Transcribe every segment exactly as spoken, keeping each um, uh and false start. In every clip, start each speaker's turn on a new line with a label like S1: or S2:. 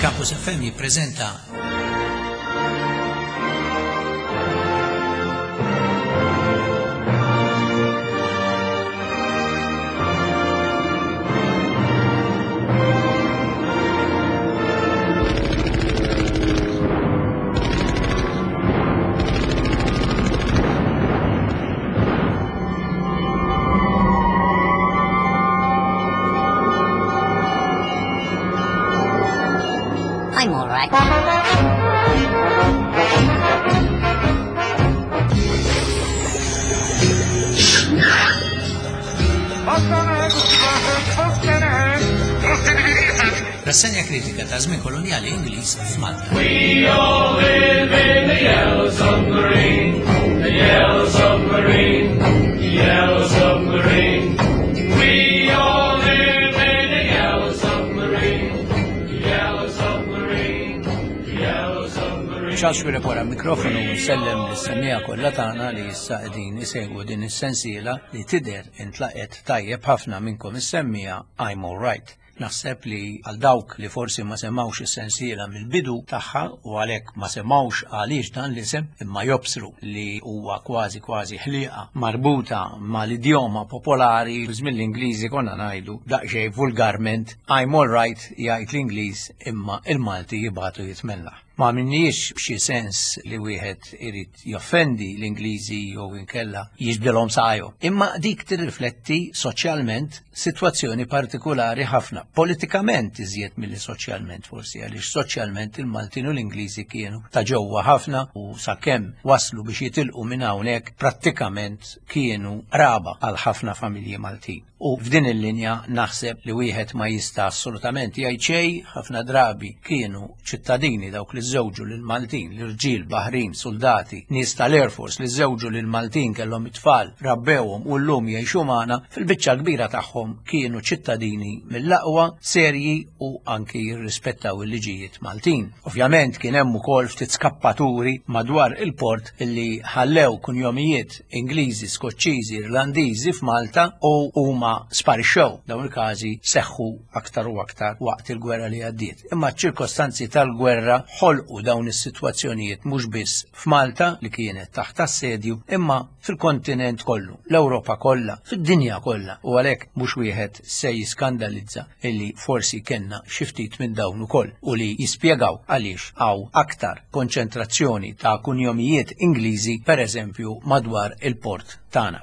S1: Campus F M jippreżenta
S2: I'm all right.
S1: Rassenja kritika ta' żmien kolonjali Ingliż f'Malta.
S3: We all live in the yellow submarine, the yellow submarine, the yellow submarine. We all live in the yellow submarine, the yellow submarine, the yellow submarine.
S1: ċaċu repora mikrofonu u sellem l-semmija kollha tagħna li issa qegħdin isegwu din is-sensiela li tidher intlaqet tajjeb ħafna minnkom is-semmija I'm all right. Naħseb li għal dawk li forsi ma semmawx is-sensiela mill-bidu tagħha u għalhekk ma semmawx għaliex dan l-isem imma jobsru li huwa kważi kważi ħlieqa marbuta mal-idjoma popolari żmien l-Ingliżi konna ngħidu daqsxejn vulgarment I'm all right jgħid l-Ingliż imma il-Malti jibgħatu jitmella. Ma minniex b'xi sens li wieħed irid joffendi l-Ingliżi jew inkella jiġbdilhom sajhom. Imma dik tirrifletti soċjalment sitwazzjoni partikolari ħafna. Politikament iżjed milli soċjalment forsi għaliex soċjalment il-Maltin u l-Ingliżi kienu ta' ġewwa ħafna u sakemm waslu biex jitilqu minn hawnhekk prattikament kienu raba għal ħafna familji Maltin. U f'din il-linja naħseb li wieħed ma jista' assolutament jgħid xejn ħafna drabi kienu ċittadini dawk li żewġu lil Maltin, l-irġiel Baħrin, soldati, nies tal-Air Force li żewġu lil Maltin kellhom it-tfal, rabbewhom u llum jgħixu magħna fil-biċċa kbira tagħhom kienu ċittadini mill-aqwa, serji u anki jirrispettaw il-liġijiet Maltin. Ovvjament kien hemm ukoll ftit skappaturi madwar il-port illi ħallew kunjomijiet Ingliżi, Skoċċiżi, Irlandiżi f'Malta u huma sparixxew. Dawn il-każi seħħu aktar u aktar waqt il-gwerra li għaddiet. Imma ċ-ċirkostanzi tal-gwerra ħolqu dawn is-sitwazzjonijiet mhux biss f'Malta li kienet taħt assedju imma fil-kontinent kollu, l-Ewropa kollha, fid-dinja kollha u għalhekk mhux wieħed se jiskandalizza illi forsi kellna xi ftit minn dawn ukoll u li jispjegaw għaliex hawn aktar konċentrazzjoni ta' kunjomijiet Ingliżi pereżempju madwar il-port tagħna.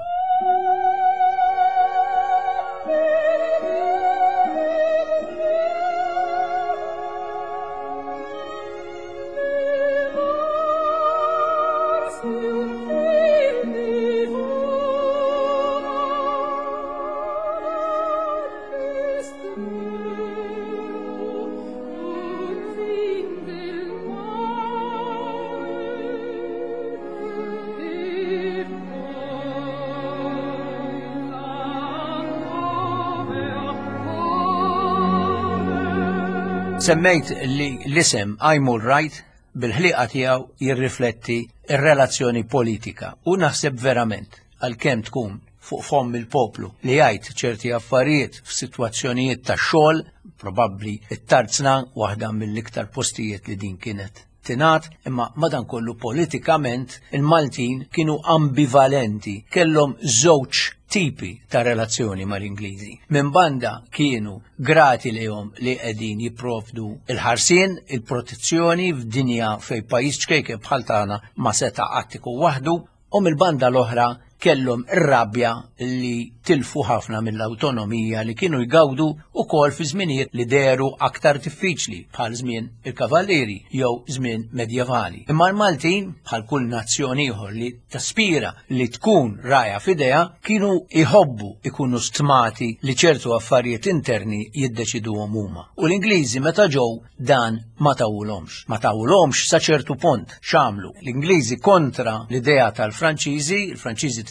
S1: Semmejt li l-isem I'm all right bil-ħliqa tiegħu jirrifletti ir-relazzjoni politika u naħseb verament għalkemm tkun fuq fomm il-poplu li jgħid ċerti affarijiet f'sitwazzjonijiet ta' xogħol, probabbli it-tarzna waħda mill-iktar postijiet li din kienet tingħat, imma madankollu politikament il-Maltin kienu ambivalenti, kellhom żewġ tipi ta' relazzjoni mal-Ingliżi. Minn banda kienu grati lehom li qegħdin jipprovdu il-ħarsien, il-protezzjoni f'dinja fejn pajjiż ċkejkeb bħal tagħna ma seta' attiku waħdu u mill-banda l-oħra kellhom ir-rabbja li tilfu ħafna mill-awtonomija li kienu jgawdu ukoll fi żminijiet li deru aktar diffiċli bħal żmien il-kavalleri jew żmien medjevali. Imma l-Maltin bħal kull nazzjon ieħor li taspira li tkun raja f'idea kienu iħobbu ikunu stmati li ċertu affarijiet interni jiddeċiduhom huma. U l-Ingliżi meta ġew dan ma tawulhomx. Ma tawulhomx sa ċertu punt x'għamlu. L-Ingliżi kontra l-idea tal-Franċiżi, il-Franċiżi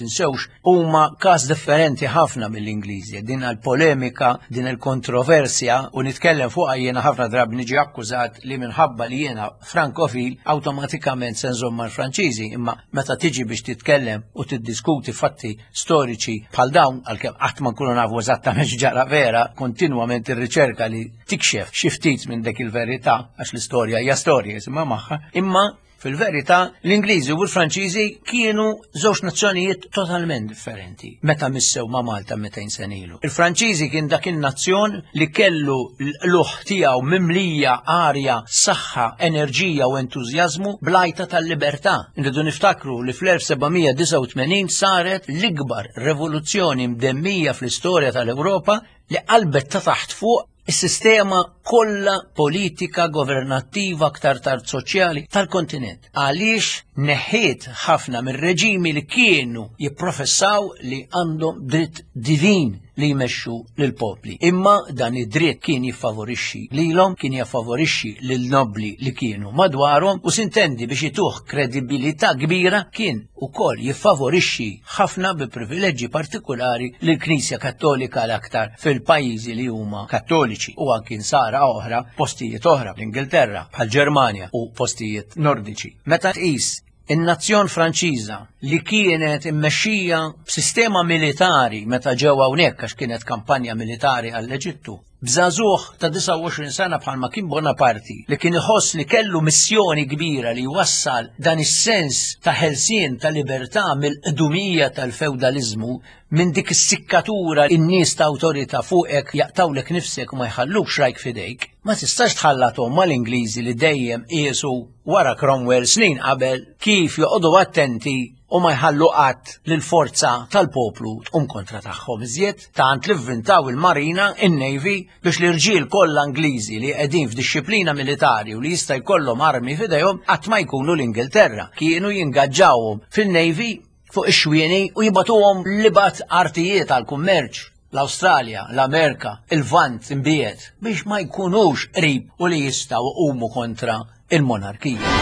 S1: tinsewx huma każ differenti ħafna mill-Ingliżi. Din il-polemika, din il-kontroversja u nitkellem fuqha jiena ħafna drabi niġi akkużat li minħabba li jiena frankofil awtomatikament se nżomm mal-Franċiżi, imma meta tiġi biex titkellem u tiddiskuti fatti storiċi bħal dawn għalkemm qatt ma nkunu nafu eżattament x'ġara vera, kontinwament ir-riċerka li tikxef xi ftit minn dik il-verità għax l-istorja hija storja isimha magħha, imma fil-verità l-Ingliżi u l-Franċiżi kienu żewġ nazzjonijiet totalment differenti meta missew ma' Malta metejn sen ilu. Il-Franċiżi kien dak in-nazzjon li kellu l-luħ tiegħu mimlija arja saħħa, enerġija u entużjażmu blajta tal-libertà. Irridu niftakru li fl-elf sebgħamija disa' u tmenin saret l-ikbar revoluzzjoni mdemmija fl-istorja tal-Ewropa li qalbet ta' taħt fuq is-sistema kollha politika, governattiva, aktar tard soċjali tal-kontinent. Għaliex neħħiet ħafna mir-reġimi li kienu jipprofessaw li għandhom dritt divin li jmexxu lil popli. Imma dan id-dritt kien jiffavorixxi lilhom, kien jaffavorixxi lil nobli li kienu madwarhom u sintendi biex ituh kredibilità kbira kien ukoll jiffavorixxi ħafna bi privileġġi partikolari lil Knisja Kattolika l-aktar fil-pajjiżi li huma kattoliċi u anki nsara oħra postijiet oħra bl-Ingilterra bħal Ġermanja u postijiet nordiċi. Meta tqis in-nazzjon Franċiża li kienet immexxija b'sistema militari meta ġew hawnhekk għax kienet kampanja militari għall-Eġittu, b'żagħżugħ ta' disa' u għoxrin sena bħalma kien Bonaparti li kien iħoss li kellu missjoni kbira li wassal dan is-sens ta' ħelsien ta' libertà mill-qdumija tal-feudaliżmu minn dik is-sikkatura in-nies ta' awtorità fuqek jaqtawlek nifsek u ma jħallux rajk fidejk. Ma tistax tħallathom mal-Ingliżi li dejjem qiesu wara Cromwell snin qabel kif joqogħdu attenti u ma jħallu qatt lill-forza tal-poplu tqum kontra tagħhom iżjed tant li vvintaw il-Marina, in-Navy biex l-irġiel kollha Ingliżi li qegħdin f'dixxiplina militari u li jista' jkollhom armi f'idejhom qatt ma jkunu l-Ingilterra. Kienu jingaġġawhom fil-Navy fuq ix-xwieni u jibatuhom libat artijiet għall-kummerċ l-Awstralja, l-Amerika, il-Vant imbiet biex ma jkunux qrib u li jistgħu jqumu kontra il-monarkija.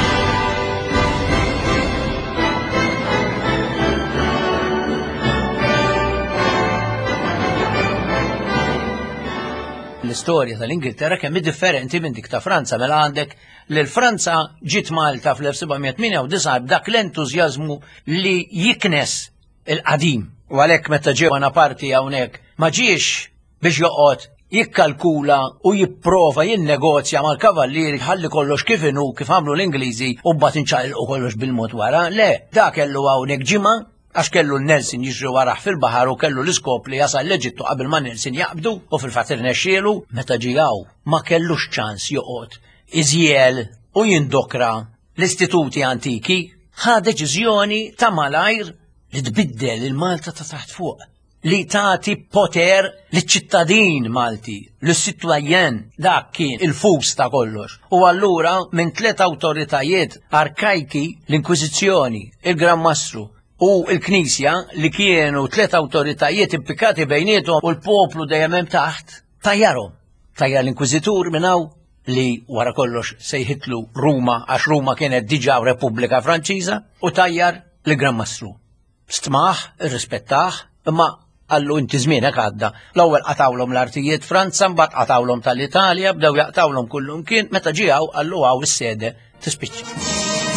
S1: L-istorja tal-Ingilterra kemm differenti minn dik ta' Franza, mela għandek li l-Franza ġiet Malta fl-elf sebgħamija tminja u disa' b'dak l-entużjażmu li jiknes il-qadim. U għalhekk meta ġew Bonaparti hawnhekk ma ġiex biex joqgħod jikkalkula u jipprova jinnegozja mal-kavallieri ħalli kollox kif inhu kif għamlu l-Ingliżi u mbagħad inċaqilqu kollox bil-mod wara. Le, dak kellu hawnhekk ġimgħa għax kellu Nelson jiġri waraħ fil-baħar u kellu l-iskop li jasal l-Eġittu qabel ma Nelson jaqbdu u fil-fatt irnexxielu meta ġiegħu ma kellux ċans joqgħod iżjel u jindokra l-istituti antiki, ħa deċiżjoni ta' malajr li tbiddel il-Malta ta' taħt fuq li tagħti poter liċ-ċittadin Malti, l-sitwajen dak kien il-fus ta' kollox. U allura minn tliet awtoritajiet arkajki l-Inkwiżizzjoni, il-Gran Mastru u l-Knisja li kienu tliet awtoritajiet impikati bejniethom u l-poplu dejjem hemm taħt tajjarhom. Tajjar l-Inkwiżitur minn hawn li wara kollox sejħitlu Ruma għax Ruma kienet diġà Repubblika Franċiża u tajjar l-Gran Mastru. Stmaħ, irrispettaħ, imma għallu inti żmienek għadda. L-ewwel qatawlhom l-artijiet Franza, mbagħad qatawlhom tal-Italja, bdew jaqtawlhom kullum kien, meta ġiew għallu għaw is-sede tispiċċa.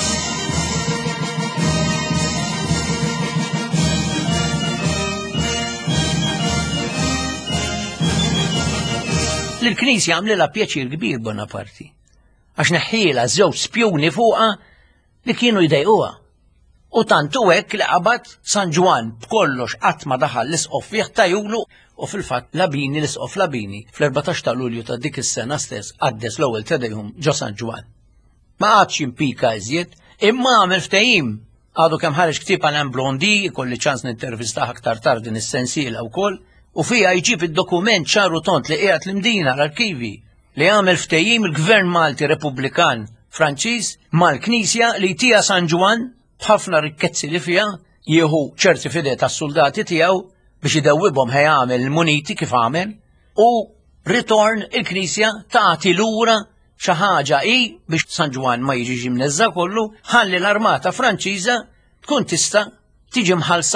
S1: L-Knisja għamlilha pjaċir kbir Bonaparti għax neħħiela żewġ spjuni fuqha li kienu jdejquha. U tantu hekk li qabad San Ġwan b'kollox qatt ma daħal l-isqof fih tajulu u fil-fatt Labini l-isqof Labini fl-erbatax ta' Lulju ta' dik is-sena stess għaddes l-ewwel tedejhom ġo San Ġwan. Ma għadx impika iżjed, imma għamel ftehim għadu kemm ħareġ ktieb għal Blondi, kolli ċans nintervistah aktar tard din is-sensiela wkoll, u fija jġib id-dokument ċaru tont li qiegħed l-imdina l-arkivi li għamel ftehim il-Gvern Malti Repubblikan Franċiż mal-Knisja li tija San Ġwan b'ħafna rikkezzi li fija jieħu ċerti fidej tas-soldati tiegħu biex idewwibhom ħejamel il-muniti kif għamel u ritorn il-Knisja tagħti lura xi ħaġa hi biex San Ġwan ma jiġix imneżza kollu ħalli l-Armata Franċiża tkun tista' tiġi mħallsa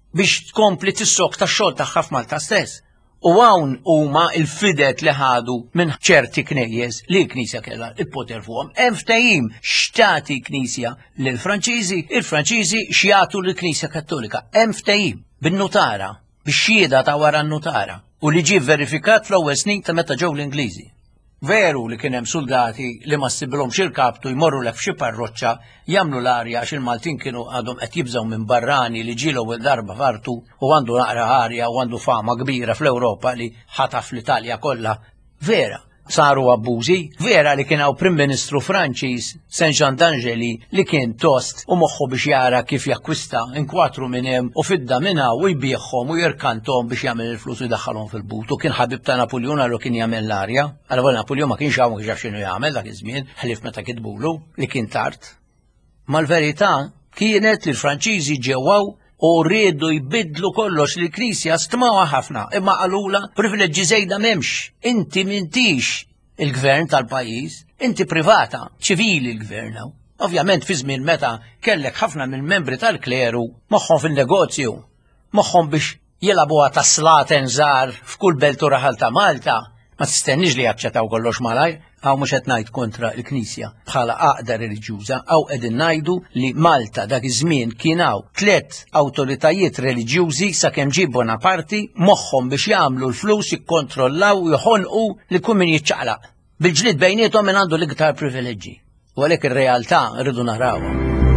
S1: biex tkompli tissok tax-xogħol tagħha f'Malta stess. U hawn huma l-fidet li ħadu minn ċerti knejjes li l-Knisja kellha il-poter fuqhom. Hemm ftehim x'tagħti Knisja lill-Franċiżi, il-Franċiżi x'jagħtu lill-Knisja Kattolika. Hemm ftehim bin-nutara bix-xhieda ta' wara n-nutara u li ġie verifikat fl-ewwel snin ta' meta ġew l-Ingliżi. Veru li kien hemm soldati li ma ssibilhomx il-kaptu jmorru lek f'xi parroċċa jagħmlu l-arja għax il-Maltin kienu għadhom qed jibżgħu minn barrani li ġielu ewwel darba fartu u għandu naqra arja u għandu fama kbira fl-Ewropa li ħataf l-Italja kollha. Vera, saru abbużi, vera li kien hawn Prim Ministru Franċiż Saint-Jean d'Angeli li kien tost u moħħu biex jara kif jakkwista inkwatru minn hemm u fidda minna u jbieħhom u jirkantom biex jagħmel il-flus u jdaħħalhom fil-but u kien ħabib ta' Napoleon għallu kien jagħmel l-arja. Għallu Napoleon ma kienx hawn ma kienx x'inhu jagħmel dak iż-żmien, ħlief meta kitbulu li kien tard. Mal-verità kienet li l-Franċiżi ġewwaw u rridu jbidlu kollox li l-Knisja stmawa ħafna, imma qalula privileġġi żejda m'hemmx. Inti m'intix il-gvern tal-pajjiż, inti privata, ċivili l-gvern. Ovvjament fi żmien meta kellek ħafna mill-membri tal-kleru moħħhom fin-negozju, moħħhom biex jilagħbuha ta' slaten żgħar f'kull belt u raħal ta' Malta, ma tistennix li jaċċettaw kollox malajr. Għaw mhux qed ngħid kontra l-Knisja bħala għaqda reliġjuża, għaw qegħdin ngħidu li Malta dak iż-żmien kien hawn tliet awtoritajiet reliġjużi sakemm ġie Bonaparti moħħhom biex jagħmlu l-flus jikkontrollaw u jħonqu li kun min jiċċaqlaq. Bil-ġlied bejniethom min għandu l-iktar privileġġi. U għalhekk ir-realtà rridu narawha.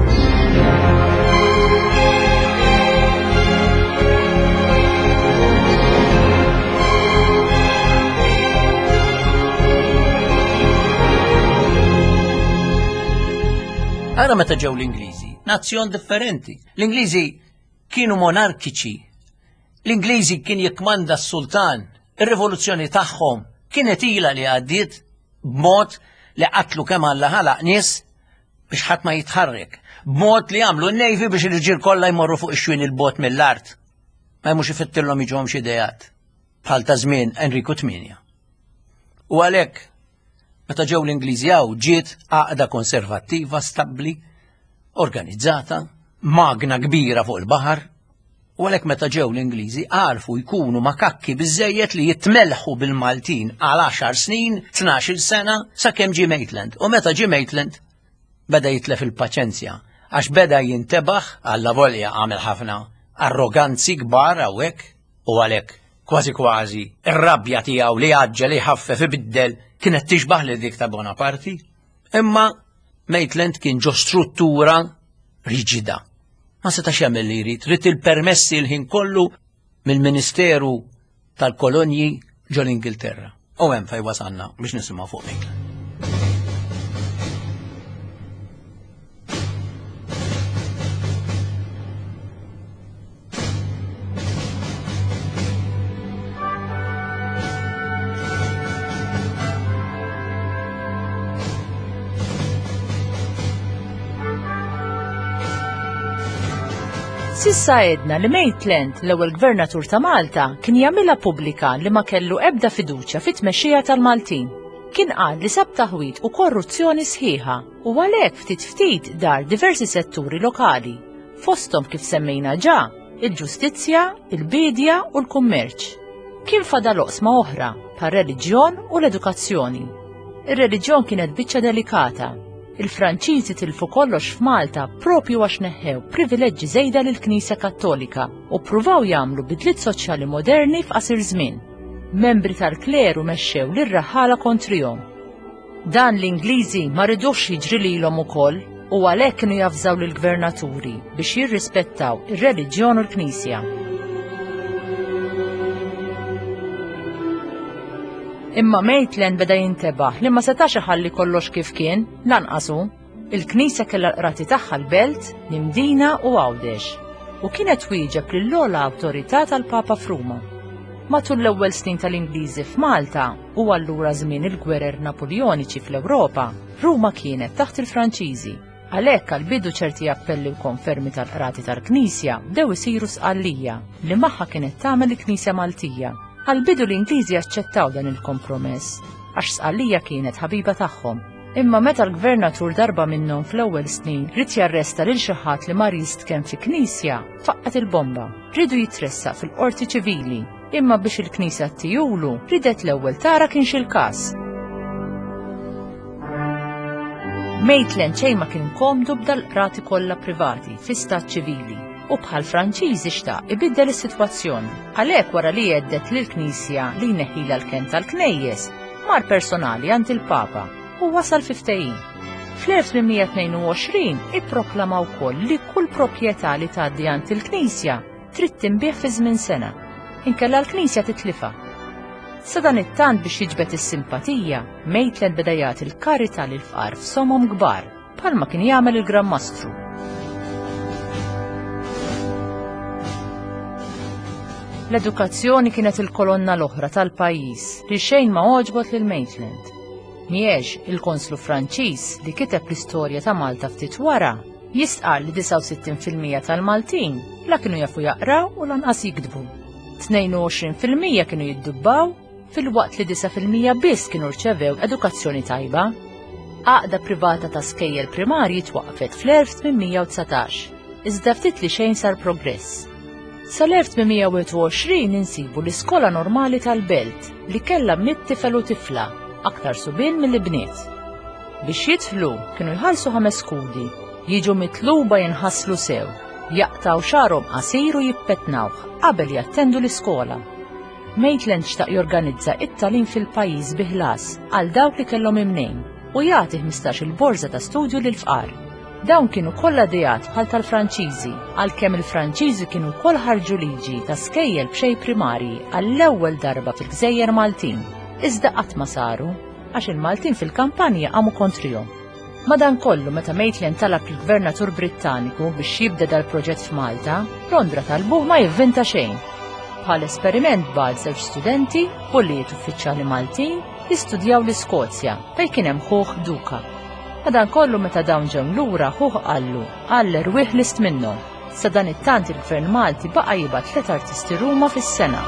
S1: Ara meta ġew l-Ingliżi, nazzjon differenti. L-Ingliżi kienu monarkiċi. L-Ingliżi kien jikkmanda s-sultan. Ir-rivoluzzjoni tagħhom kienet ilha li għaddiet b'mod li qatlu kemm Alla ħalaq nies biex ħadd ma jitħarrek. B'mod li għamlu n-nejfi biex il-ġir kollha jmorru fuq ix-xwien il-bot mill-art. Ma jmux ifittilhom jiġuhom xi idejat. Bħal ta' żmien Enriku tminja. U għalhekk meta ġew l-Ingliżi hawn ġiet għaqda konservattiva, stabbli, organizzata, magna kbira fuq il-baħar, u għalhekk meta ġew l-Ingliżi għarfu jkunu makakki biżżejjed li jitmelħu bil-Maltin għal għaxar snin, tnax-il sena sakemm ġie Maitland. U meta ġie Maitland beda jitlef il-paċenzja għax beda jintebaħ alla volja għamel ħafna arroganzi kbar hawnhekk u għalhekk kważi kważi ir-rabja tiegħu li għaġġel li ħaffef ibiddel kienet tixbaħ li dik ta' Bonaparti, imma Maitland kien ġo struttura riġida. Ma setax jagħmel li jrid, trid il-permessi l-ħin kollu mill-Ministeru tal-Kolonji ġo l-Ingilterra. U hemm fejn wasalna biex nisimgħu fuq Maitland.
S4: Sissa għedna li Maitland, l-ewwel gvernatur ta' Malta, kien jagħmilha pubblika li ma kellu ebda fiduċja fit-tmexxija tal-Maltin. Kien qal li sab taħwit u korruzzjoni sħiħa u għalhekk ftit ftit dar diversi setturi lokali, fosthom kif semmejna ġa, il-ġustizzja, il-bidja u l-kummerċ. Kien fadal oqsma oħra par-reliġjon u l-edukazzjoni. Ir-reliġjon kienet biċċa delikata. Il-Franċiżi tilfu kollox f'Malta propju għax neħħew privileġġi żejda lill-Knisja Kattolika u pruvaw jagħmlu bidliet soċjali moderni f'qasir żmien. Membri tal-kleru mexxew lir-raħala kontrihom. Dan l-Ingliżi ma ridux jiġri lilhom ukoll u għalhekk kienu jafżaw lill-gvernaturi biex jirrispettaw ir-reliġjon u l-Knisja. Imma Maitland beda jintebaħ li ma setax iħalli kollox kif kien, lanqasu, il-Knisja kellha l-qrati tagħha l-Belt, Nimdina u Għawdex, u kienet wieġeb lill-ogħla awtorità tal-Papa f'Ruma. Matul l-ewwel snin tal-Ingliżi f'Malta u allura żmien il-gwerer Napoleoniċi fl-Ewropa, Ruma kienet taħt il-Franċiżi. Għalhekk għal-bidu ċerti appelli u konfermi tal-qrati tal-Knisja bdew isiru sqallija li magħha kienet tagħmel il-Knisja Maltija. Għal-bidu l-Ingliżi aċċettaw dan il-kompromess, għax sqallija kienet ħabiba tagħhom. Imma meta l-gvernatur darba minnhom fl-ewwel snin rid jarresta lil xi ħadd li mar jistkem fi knisja, faqqat il-bomba. Ridu jitressaq fil-qorti ċivili, imma biex il-knisja tijulu ridet l-ewwel tara kienx il-każ. Maitland xejn ma kien komdu b'dal-qrati kollha privati fi stat ċivili u bħal Franċiż ixtaq ibiddel is-sitwazzjoni. Għalhekk wara li għeddet lill-Knisja li jneħħilha l-kent tal-Knejjes mar personali għand il-Papa u wasal fi ftehim. fl-elf tminmija tnejn u għoxrin ipproklama wkoll li kull proprjetà li tgħaddi għand il-Knisja trid tinbih fi żmien sena, inkella l-Knisja titlifa. Sa dan it-tant biex jiġbed is-simpatija, Maitland beda jagħti l-karità lil fqar f'somhom kbar, bħalma kien jagħmel il-Gran Mastru. L-edukazzjoni kienet il-kolonna l-oħra tal-pajjiż li xejn ma għoġbot lil Maitland. Miex il-Konslu Franċiż li kiteb l-istorja ta' Malta ftit wara jistqar li tisa' u sittin fil-mija tal-Maltin la kienu jafu jaqraw u lanqas jikdbu. tnejn u għoxrin fil-mija kienu jiddubbaw fil-waqt li disa' fil-mija biss kienu rċevew edukazzjoni tajba. Għaqda privata ta' skejjel primarji twaqqfet fl-elf tminmija u tsatax, iżda ftit li xejn sar progress. Sal-elf tminmija u għoxrin insibu l-Iskola Normali tal-Belt li kellha mit tifel u tifla, aktar subien mill-bniet. Biex jidħlu kienu jħallsu ħames skudi, jiġu mitluba jinħasslu sew, jaqtaw xarhom qasir u jippetnawh qabel jattendu l-iskola. Maitland xtaq jorganizza it-tagħlim fil-pajjiż bi ħlas għal dawk li kellhom imnejn u jagħti ħmistax il-borża ta' studju lil fqar. Dawn kienu kollha dejat bħal tal-Franċiżi, għalkemm il-Franċiżi kienu wkoll ħarġu liġi ta' skejjel b'xejn primarji għall-ewwel darba fil-Gżejjer Maltin. Iżda qatt ma saru għax il-Maltin fil-kampanja qamu kontrihom. Madankollu meta Maitland talab lill-Gvernatur Brittaniku biex jibda dal-proġett f'Malta, Londra talbuh ma jivvinta xejn. Bħal esperiment bad żewġ studenti, bulliet uffiċjali Maltin, li studjaw l-Iskozja fejn kien hemm ħuħ duka. Madankollu meta dawn ġew lura ħuħ qallu għall irwieħ list minnhom. Sa dan it-tant il-Gvern Malti baqa' jibgħat tliet artisti Ruma fis-sena.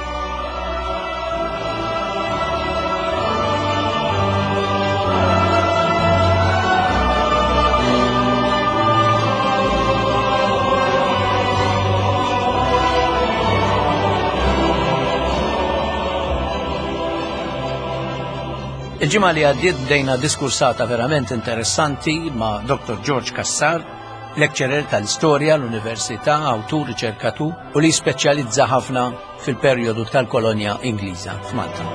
S1: Il-ġimgħa li għaddiet bdejna diskursata verament interessanti ma' Doktor George Cassar, lecturer tal-istorja l-Università, awtur riċerkatur u li speċjalizza ħafna fil-perjodu tal-kolonja Ingliża f'Malta.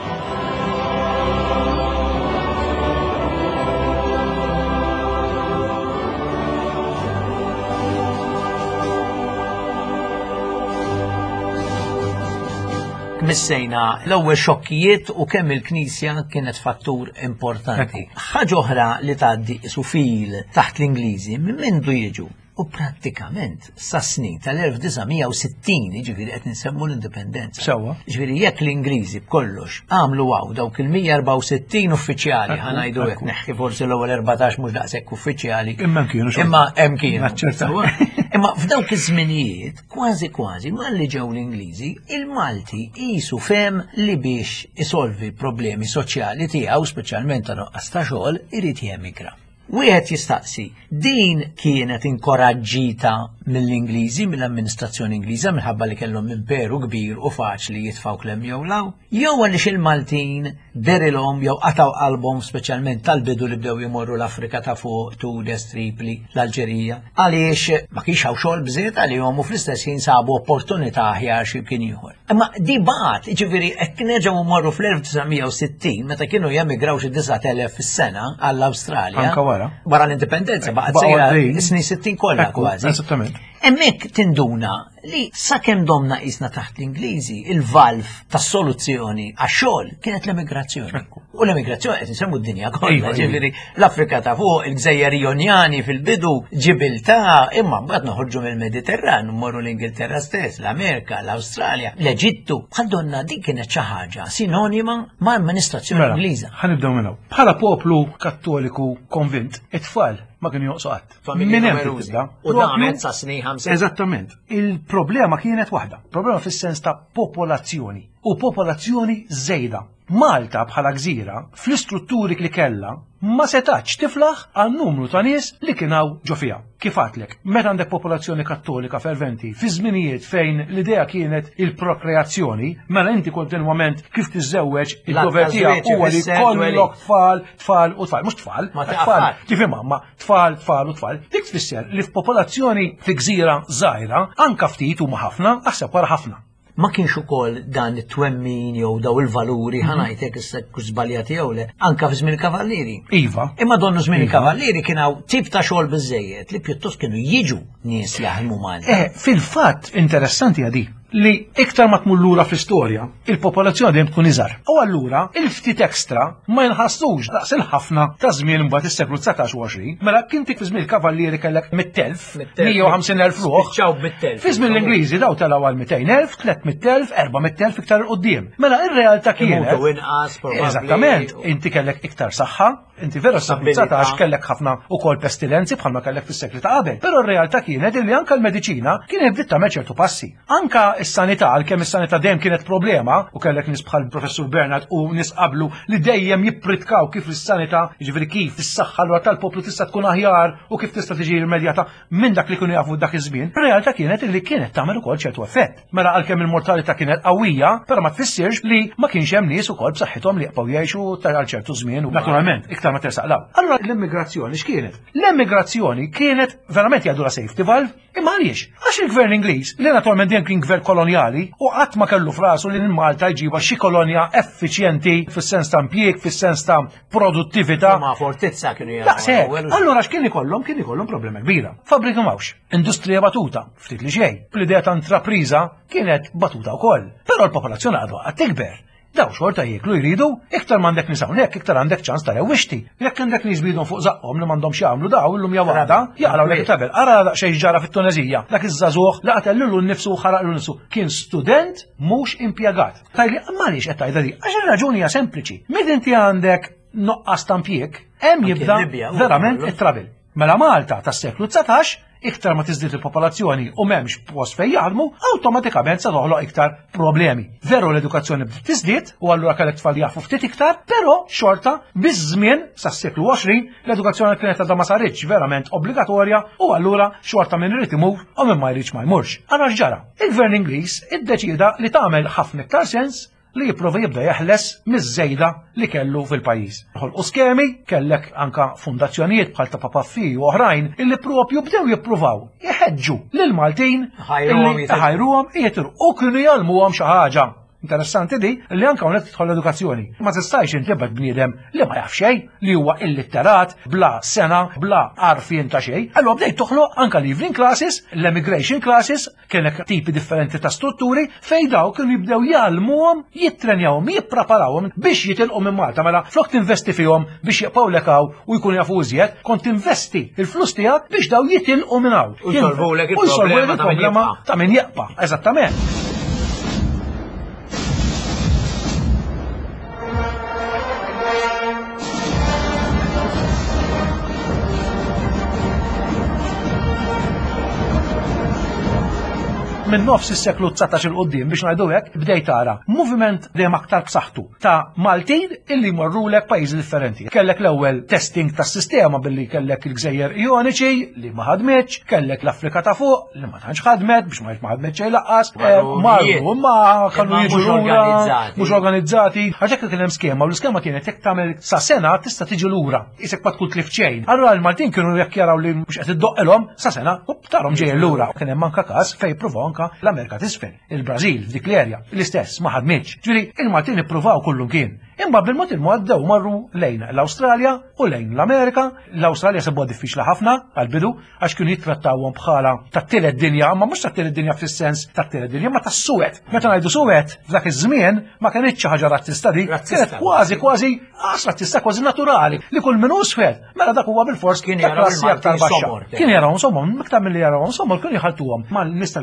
S1: Missejna l-ewwel xokkijiet u kemm il-Knisja kienet fattur importanti. Ħaġa oħra li tgħaddi sufil taħt l-Ingliżi minn mindu jiġu u prattikament sa snin tal-elf tisa' u sittin, ġifieri qed insemmu l-indipendenza.
S5: Sewwa.
S1: Ġifieri jekk l-Ingliżi b'kollox għamlu għaw dawk il-mija erba' u sittin uffiċjali ħanajdu hekk neħħi forsi l-ewwel erbatax mhux daqshekk uffiċjali.
S5: Imma kienu xogħol.
S1: Imma hemm kienu.
S5: Naċċerta.
S1: Imma f'dawk iż-żminijiet kważi kważi malli ġew l-Ingliżi, il-Malti qisu fehem li biex isolvi problemi soċjali tiegħu speċjalment ta' noqqas ta' xogħol irid jemigra. Wieħed jistaqsi, din kienet inkoraġġita mill-Ingliżi, mill-amministrazzjoni Ingliża minħabba li kellhom imperu kbir u faċli jitfgħu klemm jew law, jew għaliex il-Maltin derilhom jew qataw qalbhom speċjalment tal-bidu li bdew jmorru l-Afrika ta' fuq, Tunis, Tripli, l-Alġerija, għaliex ma kienx hawn xogħol bżiet għalihom u fl-istess ħin sabu opportunità aħjar xi kien ieħor. Imma di bagħad, jiġifieri hekk nerġgħu mmorru fl-elf tisa' u sittin meta kienu jemigraw xi disgħat elef fis-sena għall-Awstralja. Wara l-indipendenza baqgħet sejra is-snin sittin kollha kważi. Hemmhekk tinduna li sakemm domna qisna taħt l-Ingliżi il-valv tas-soluzzjoni għax-xogħol kienet l-emigrazzjoni. U l-emigrazzjoni qed insemmu d-dinja kollha, ġifieri l-Afrika ta' fuq, il-Gżejjer Jonjani fil-bidu, Ġibilta, imma mbagħad noħorġu mill-Mediterran, mmorru l-Ingilterra stess, l-Amerika, l-Awstralja, l-Eġittu. Ħaddonna dik kienet xi ħaġa sinonima mal-amministrazzjoni Ingliża.
S5: Ħanibdew minn hawn. Bħala poplu Kattoliku konvint, it-tfal ma kienu joqsu qatt.
S1: Minn hemm tibda. U damet sa snin ħamsa.
S5: Eżattament. Il-problema kienet waħda. Problema fis-sens ta' popolazzjoni. u popolazzjoni żejda. Malta bħala gżira fl-istrutturi li kellha ma setax tiflaħ għal numru ta' nies li kienaw ġo fiha. Kif għatlek, meta għandek popolazzjoni kattolika ferventi fi żminijiet fejn l-idea kienet il-prokreazzjoni, mela inti kontinwament kif tiżżewweġ il-dover tiegħek huwa li kollok tfal, tfal u tfal, mhux tfal, tfal, tifhimha ma tfal, tfal u tfal. Dik tfisser li f'popolazzjoni fi gżira żgħira anke ftit huma ħafna aħseb wara ħafna.
S6: Ma kienx ukoll dan it-twemmin jew daw il-valuri ħanajtek issa żbaljati jew le anke f'żmien il-kavallieri.
S5: Iva.
S6: Imma donnu żmien il-kavallieri kien hawn tip ta' xogħol biżejjed li pjuttost kienu jiġu nies jaħdmu Malta.
S5: Eh, fil-fatt interessanti għadi li iktar ma tmur lura fl-istorja, il-popolazzjoni dejjem tkun iżgħar. U allura il-ftit ekstra ma jinħassux daqs il-ħafna ta' żmien imbagħad is-seklu tsatax u għoxrin, mela kien tik fi żmien il-kavallieri kellek mit-telf, mija u ħamsin elf ruħ. Fi żmien l-Ingliżi daw telgħu għal mitejn elf, tlietmit elf, erba'mit elf iktar qudiem. Mela ir-realtà kienet. Eżattament, inti kellek iktar saħħa, inti vera s-seklu tsatax kellek ħafna ukoll pestilenzi bħalma kellek fis-sekli ta' qabel. Però r-realtà kienet li anke l-mediċina kienet bdiet tagħmel ċertu passi. Anke is-sanità għalkemm is-sanità dejjem kienet problema u kellek nies bħal professur Bernard u nies qablu li dejjem jippritkaw kif is-sanità, jiġifieri kif is-saħħa l tal-poplu tista' tkun aħjar u kif tista' tiġi immedjata minn dak li kienu jafu dak iż-żmien. Ir-realtà kienet li kienet tagħmel ukoll ċertu effett. Mela għalkemm il-mortalità kienet qawwija, però ma tfissirx li ma kienx hemm nies ukoll b'saħħithom li jibqgħu jgħixu għal ċertu żmien u naturalment iktar ma tersaqlaw. Allura l-immigrazzjoni x'kienet? L-immigrazzjoni kienet verament jgħidu la safety valve. Imma għaliex, għax il-gvern Ingliż li naturalment dejjem kien gvern kolonjali u qatt ma kellu frasu li Malta jġiba xi kolonja effiċjenti fis-sens ta' impjieg, fis-sens ta' produttività.
S6: Ma' fortizza kienu
S5: jgħidu. Allura x'kien ikollhom? Kien ikollhom problema kbira. Fabbrika mawx, industrija batuta, ftit li xejn. L-idea ta' intrapriża kienet batuta wkoll. Però l-popolazzjoni għadha qed tikber. Daw xorta jieklu jridu, iktar m'għandek nies hawnhekk, iktar għandek ċans ta' rewwixti. Jekk għandek nies bidhom fuq żaqhom li m'għandhomx jagħmlu daw illum jew waħda, jaqraw lek tabel. Ara daqsxejn ġara fit-Tunezija. Dak iż-żagħżugħ laqat lulu nnifsu u ħaraq nnifsu. Kien student mhux impjegat. Tajli għaliex qed tgħidha di? Għax ir-raġuni hija sempliċi. Meta inti għandek noqqas ta' impjieg, hemm jibda verament it-trabil. Mela Malta tas-seklu tsatax iktar ma tiżdied il-popolazzjoni u m'hemmx post fejn jaħdmu, awtomatikament se toħloq iktar problemi. Veru l-edukazzjoni bdiet tiżdied u allura kellek tfal jafu ftit iktar, però xorta biż-żmien sas-seklu għoxrin l-edukazzjoni kienet għadha ma saritx verament obbligatorja u allura xorta min irid imur u min ma jridx ma jmurx. Ara x'ġara? Il-Gvern Ingliż iddeċida li tagħmel ħafna iktar sens li jipprova jibda jeħles miż-żejda li kellu fil-pajjiż. Ħolqu skemi kellek anka fundazzjonijiet bħal ta' Papaffi u oħrajn illi propju bdew jippruvaw jeħeġġu lil Maltin illi ħajruhom jitirqu u kienu jgħalmuhom xi ħaġa. Interessanti di li anke hawnhekk tidħol l-edukazzjoni. Ma tistax intibgħet bniedem li ma jaf xejn, li huwa illitterat, bla sena, bla għarfien ta' xejn. Allura bdejt toħloq anke l-evening classes, l-immigration classes, kellek tipi differenti ta' strutturi fejn daw kienu jibdew jgħalmuhom, jittrenjawhom, jippreparawhom biex jitilqu minn Malta. Mela flok tinvesti fihom biex jibqgħu lekaw u jkunu jafu iżjed, kont tinvesti il-flus tiegħek biex daw jitilqu minn hawn.
S6: U jsolvulek il-problema
S5: ta' min jaqpa'. Eżattament. Minn nofs is-seklu tsatax il qudiem biex ngħidu hekk bdejt tara moviment dejjem aktar b'saħħtu ta' Maltin illi jmorrulek pajjiżi differenti. Kellek l-ewwel testing tas-sistema billi kellek il-Gżejjer Ioniċi li ma ħadmitx, kellek l-Afrika ta' fuq li ma tantx ħadmet biex ma ħadmet xejn laqqas, marru ma kienu jiġu lura mhux organizzati. Għaxek kien hemm skema u l-iskema kienet jekk tagħmel sa sena tista' tiġi lura, isek ma tkun tlif xejn. Allura l-Maltin kienu jekk jaraw li mhux qed iddoqqilhom sa sena, tarhom ġejjin lura. Kien hemm anke każ fejn provaw l-Amerika t'isfel, il-Brażil f'dik l-erja, l-istess ma ħadmitx. Ġieli il-Maltin ippruvaw kullum kien. Imma bil-mod il-mod dew marru lejn l-Awstralja u lejn l-Amerika. L-Awstralja sebuha diffiċli ħafna għal-bidu għax kienu jittrattawhom bħala tat-tielet dinja, ma mhux tat-tielet dinja fis-sens tat-tielet dinja, ma tas-Suwed. Meta ngħidu Suwed f'dak iż-żmien ma kienitx xi ħaġa razzista di, kienet kważi kważi għas razzista kważi naturali li kull min hu sfed. Mela dak huwa bil-fors kien jaraw aktar baxxa. Kien jarawhom somhom, iktar milli jarawhom somhom kienu jħaltuhom mal-nies tal-Polinezja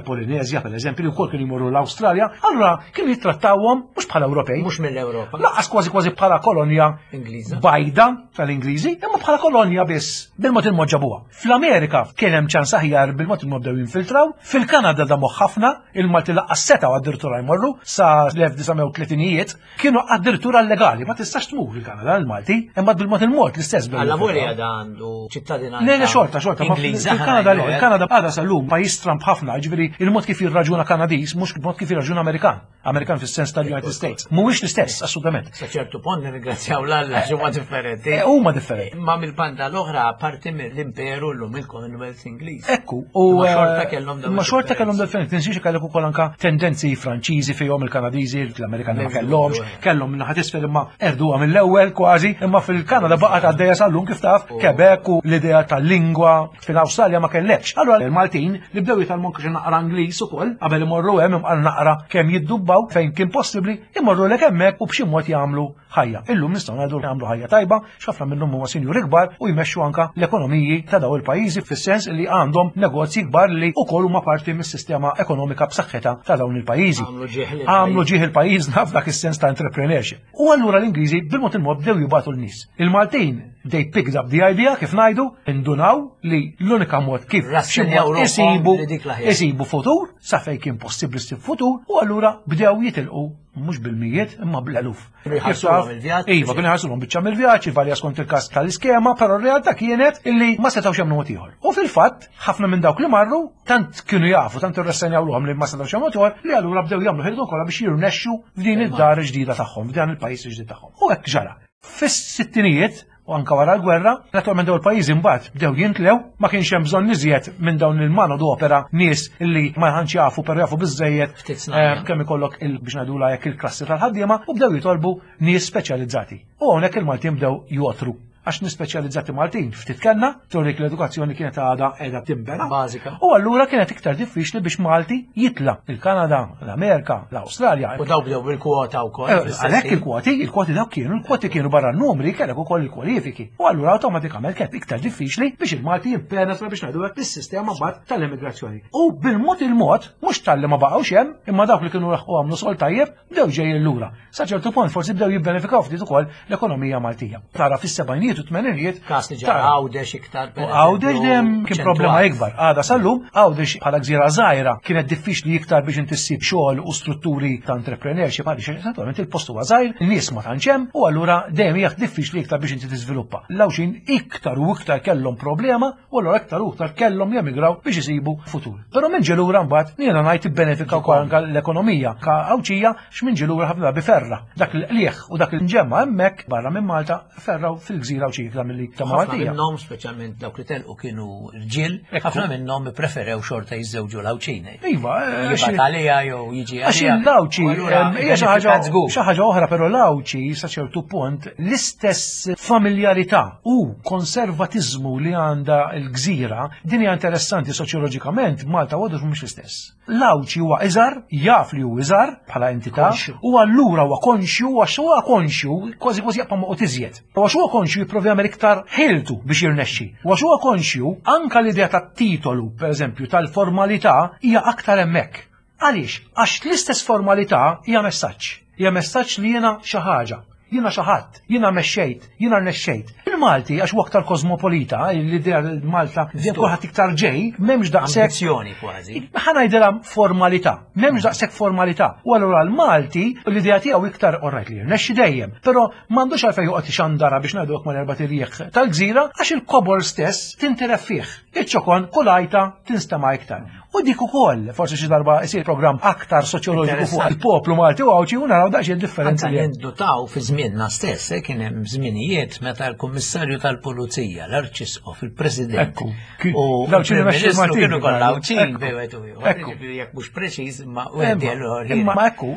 S5: l-Malezja pereżempju li wkoll kienu jmorru l-Awstralja, allura kienu jittrattawhom mhux bħala Ewropej.
S6: Mhux mill-Ewropa.
S5: Laqas kważi kważi bħala kolonja
S6: Ingliża.
S5: bajda tal-Ingliżi, imma bħala kolonja biss bil-mod il-mod ġabuha. Fl-Amerika kien hemm ċans aħjar bil-mod il-mod bdew jinfiltraw, fil-Kanada damu ħafna, il-Malti laqqas setgħu addirittura jmorru sa l-1930ijiet kienu addirittura legali, ma tistax tmur il-Kanada l-Malti, imma bil-mod il-mod l-istess bil.
S6: Alla volja da għandu ċittadinanza.
S5: Le, le, xorta, xorta, ma
S6: Ingliża.
S5: il-Kanada le, il-Kanada għada sal-lum pajjiż Trump ħafna, ġifieri il-mod kif jirraġuna Kanadiż mhux il-mod kif jirraġuna Amerikan. Amerikan fis-sens tal-United States. Mhuwiex l-istess, assolutament.
S6: Sa ċertu pont nirringrazzjaw l-Alla huma differenti.
S5: Eh, Huma differenti.
S6: Ma mill-banda l-oħra parti mill-imperu llum il-Commonwealth Ingliż.
S5: Ekku, u
S6: Ma xorta kellhom dawn
S5: ma xorta
S6: il-differenzi.
S5: kellhom differenzi, tinsiex kellek ukoll anka tendenzi Franċiżi fihom il-Kanadiżi, l-Amerikani ma kellhomx, kellhom minn ħadd isfel imma erduha mill-ewwel kważi, imma fil-Kanada baqgħet għaddejja sal-lum kif taf, Quebec u l-idea tal-lingwa fil-Awstralja ma kellekx. Allura il-Maltin li bdew jitalmu kiex naqra Ingliż ukoll qabel imorru hemm imqal naqra kemm jiddubbaw fejn kien possibbli imorru lek hemmhekk u b'xi mod jagħmlu ħajja. Illum nistgħu ngħidu jagħmlu ħajja tajba, x'ħafna minnhom huma sinjuri kbar u jmexxu anka l-ekonomiji ta' daw il-pajjiżi fis-sens li għandhom negozji kbar li wkoll huma parti mis-sistema ekonomika b'saħħitha ta' dawn il-pajjiżi.
S6: Għamlu ġieħ il-pajjiż.
S5: Għamlu ġieħ il-pajjiżna f'dak is-sens ta' entrepreneurship. U allura l-Ingliżi bil-mod il-mod bdew jibgħatu l-nies. Il-Maltin they picked up the idea kif ngħidu, indunaw li l-unika mod kif
S6: Rassenjaw ruħhom
S5: isibu
S6: li dik l-aħjar.
S5: isibu futur, sa fejn kien possibbli ssib futur, u allura bdew jitilqu mhux bil-mijiet imma bl-eluf.
S6: Jħarsulhom il-vjaġġ.
S5: Iva, kienu jħarsulhom biċċa mill-vjaġġ, varja skont il-każ tal-iskema, però r-realtà kienet illi ma setgħux jagħmlu mod ieħor. U fil-fatt, ħafna minn dawk li marru tant kienu jafu, tant irressenjawluhom li ma setgħux jagħmlu mod ieħor, li allura bdew jagħmlu ħirdu kollha biex jirnexxu f'din id-dar ġdida tagħhom, f'dan il-pajjiż ġdid tagħhom. U hekk ġara. Fis-sittinijiet u anka wara l-gwerra, naturalment dawn il-pajjiżi mbagħad bdew jintlew, ma kienx hemm bżonn iżjed minn dawn il-mano d'opera nies illi ma ħanx jafu per jafu biżejjed
S6: Ftit snajja.
S5: kemm ikollok il biex ngħidula jekk il-klassi tal-ħaddiema u bdew jitolbu nies speċjalizzati. U hawnhekk il-Maltin bdew jotru għax nispeċjalizzati Maltin ftit kellna, torik l-edukazzjoni kienet għada qiegħda timbena.
S6: Bażika.
S5: U allura kienet iktar diffiċli biex Malti jitla il-Kanada, l-Amerika, l-Awstralja.
S6: U daw bdew bil-kwota wkoll.
S5: Eh, Għalhekk il-kwoti, il-kwoti dawk kienu, il-kwoti kienu barra n-numri, kellek ukoll il-kwalifiki. U allura awtomatikament kienet iktar diffiċli biex il-Malti jimpenetra biex ngħidu hekk is-sistema mbagħad tal-immigrazzjoni. U bil-mod il-mod, mhux tal-li ma baqgħux hemm, imma dawk li kienu raħqu għamlu sol tajjeb, bdew ġejjin lura. Sa ċertu punt forsi bdew jibbenefikaw ftit ukoll l-ekonomija Maltija. Tara fis-sebgħinijiet u tmeninijiet
S6: Kas li ġara Għawdex iktar.
S5: U Għawdex dem kien problema ikbar. Għada sallum, Għawdex bħala gżira żgħira kienet diffiċli iktar biex inti ssib xogħol u strutturi ta' entrepreneurship għaliex naturalment il-post huwa żgħir, in-nies ma tantx hemm u allura dejjem hija diffiċli iktar biex inti tiżviluppa. L-Awxin iktar u iktar kellhom problema u allura iktar u iktar kellhom jemigraw biex isibu futur. Però minn ġelura mbagħad niena ngħid ibbenefika wkoll anke l-ekonomija ka Awċija x'minn ġelura ħafna biferra. Dak l-qlieħ u dak il-ġemma hemmhekk barra minn Malta ferraw fil-gżira Awċija milli ta'
S6: ħafna
S5: Maltija.
S6: minnhom speċjalment dawk li telqu kienu rġiel, ħafna minnhom preferew xorta jiżżewġu l-Awċina.
S5: Iva, eh,
S6: Jibgħat
S5: xi-
S6: għalija jew jiġi
S5: Għax
S6: għalija.
S5: il-lawċi,
S6: U allura
S5: em, hija xi ħaġa
S6: benefikat żgur.
S5: xi ħaġa oħra, però l-lawċi sa ċertu punt l-istess familjarità u konservatizmu li għandha l-gżira din hija interessanti soċjoloġikament Malta għodu mhux l-istess. L-lawċi huwa iżar, jaf li hu iżar bħala entità
S6: Konxju.
S5: u allura huwa konxju għax huwa konxju kważi kważi jaqpa' ma' iżjed. U għax huwa konxju jipprovi jagħmel iktar ħiltu biex jirnexxi. U għax huwa konxju anke l-idea tat-titolu, pereżempju, tal-formalità hija aktar hemmhekk. Għaliex? Għax l-istess formalità hija messaġġ. Hija messaġġ li jiena xi ħaġa. Jiena xi ħadd, jiena mexxejt, jiena rnexxejt. Il-Malti għax huwa aktar kosmopolita, l-idea Malta dejjem kulħadd iktar ġej, m'hemmx daqshekk
S6: Ambizzjoni kważi.
S5: ħanajdilha formalità, m'hemmx daqshekk formalità. U allura l-Malti l-idea tiegħu iktar orrejt li jirnexxi dejjem, però m'għandux għalfejn joqgħod ixandara biex ngħidu hekk mal-erba' tirjieq tal-gżira għax il-kobor stess tinteref fih. Iċ-ċokon kulajta tinstema' iktar. U dik ukoll forsi xi darba jsir programm aktar soċjoloġiku fuq il-poplu Malti u Awċi u naraw daqsxejn differenza li hemm.
S6: Dotaw fi żmienna stess, eh, kien hemm żminijiet meta l-Kummissarju tal-Pulizija, l-Arċisqof, il-President
S5: Ekku, ki-
S6: u
S5: l-Awċin
S6: il-Ministru
S5: imexxu Maltin,
S6: kienu kollha
S5: Ekku.
S6: Awċin bejwet u ieħor.
S5: Ekku.
S6: Jiġifieri jekk mhux preċiż imma weddi
S5: Imma
S6: l
S5: imma ekku.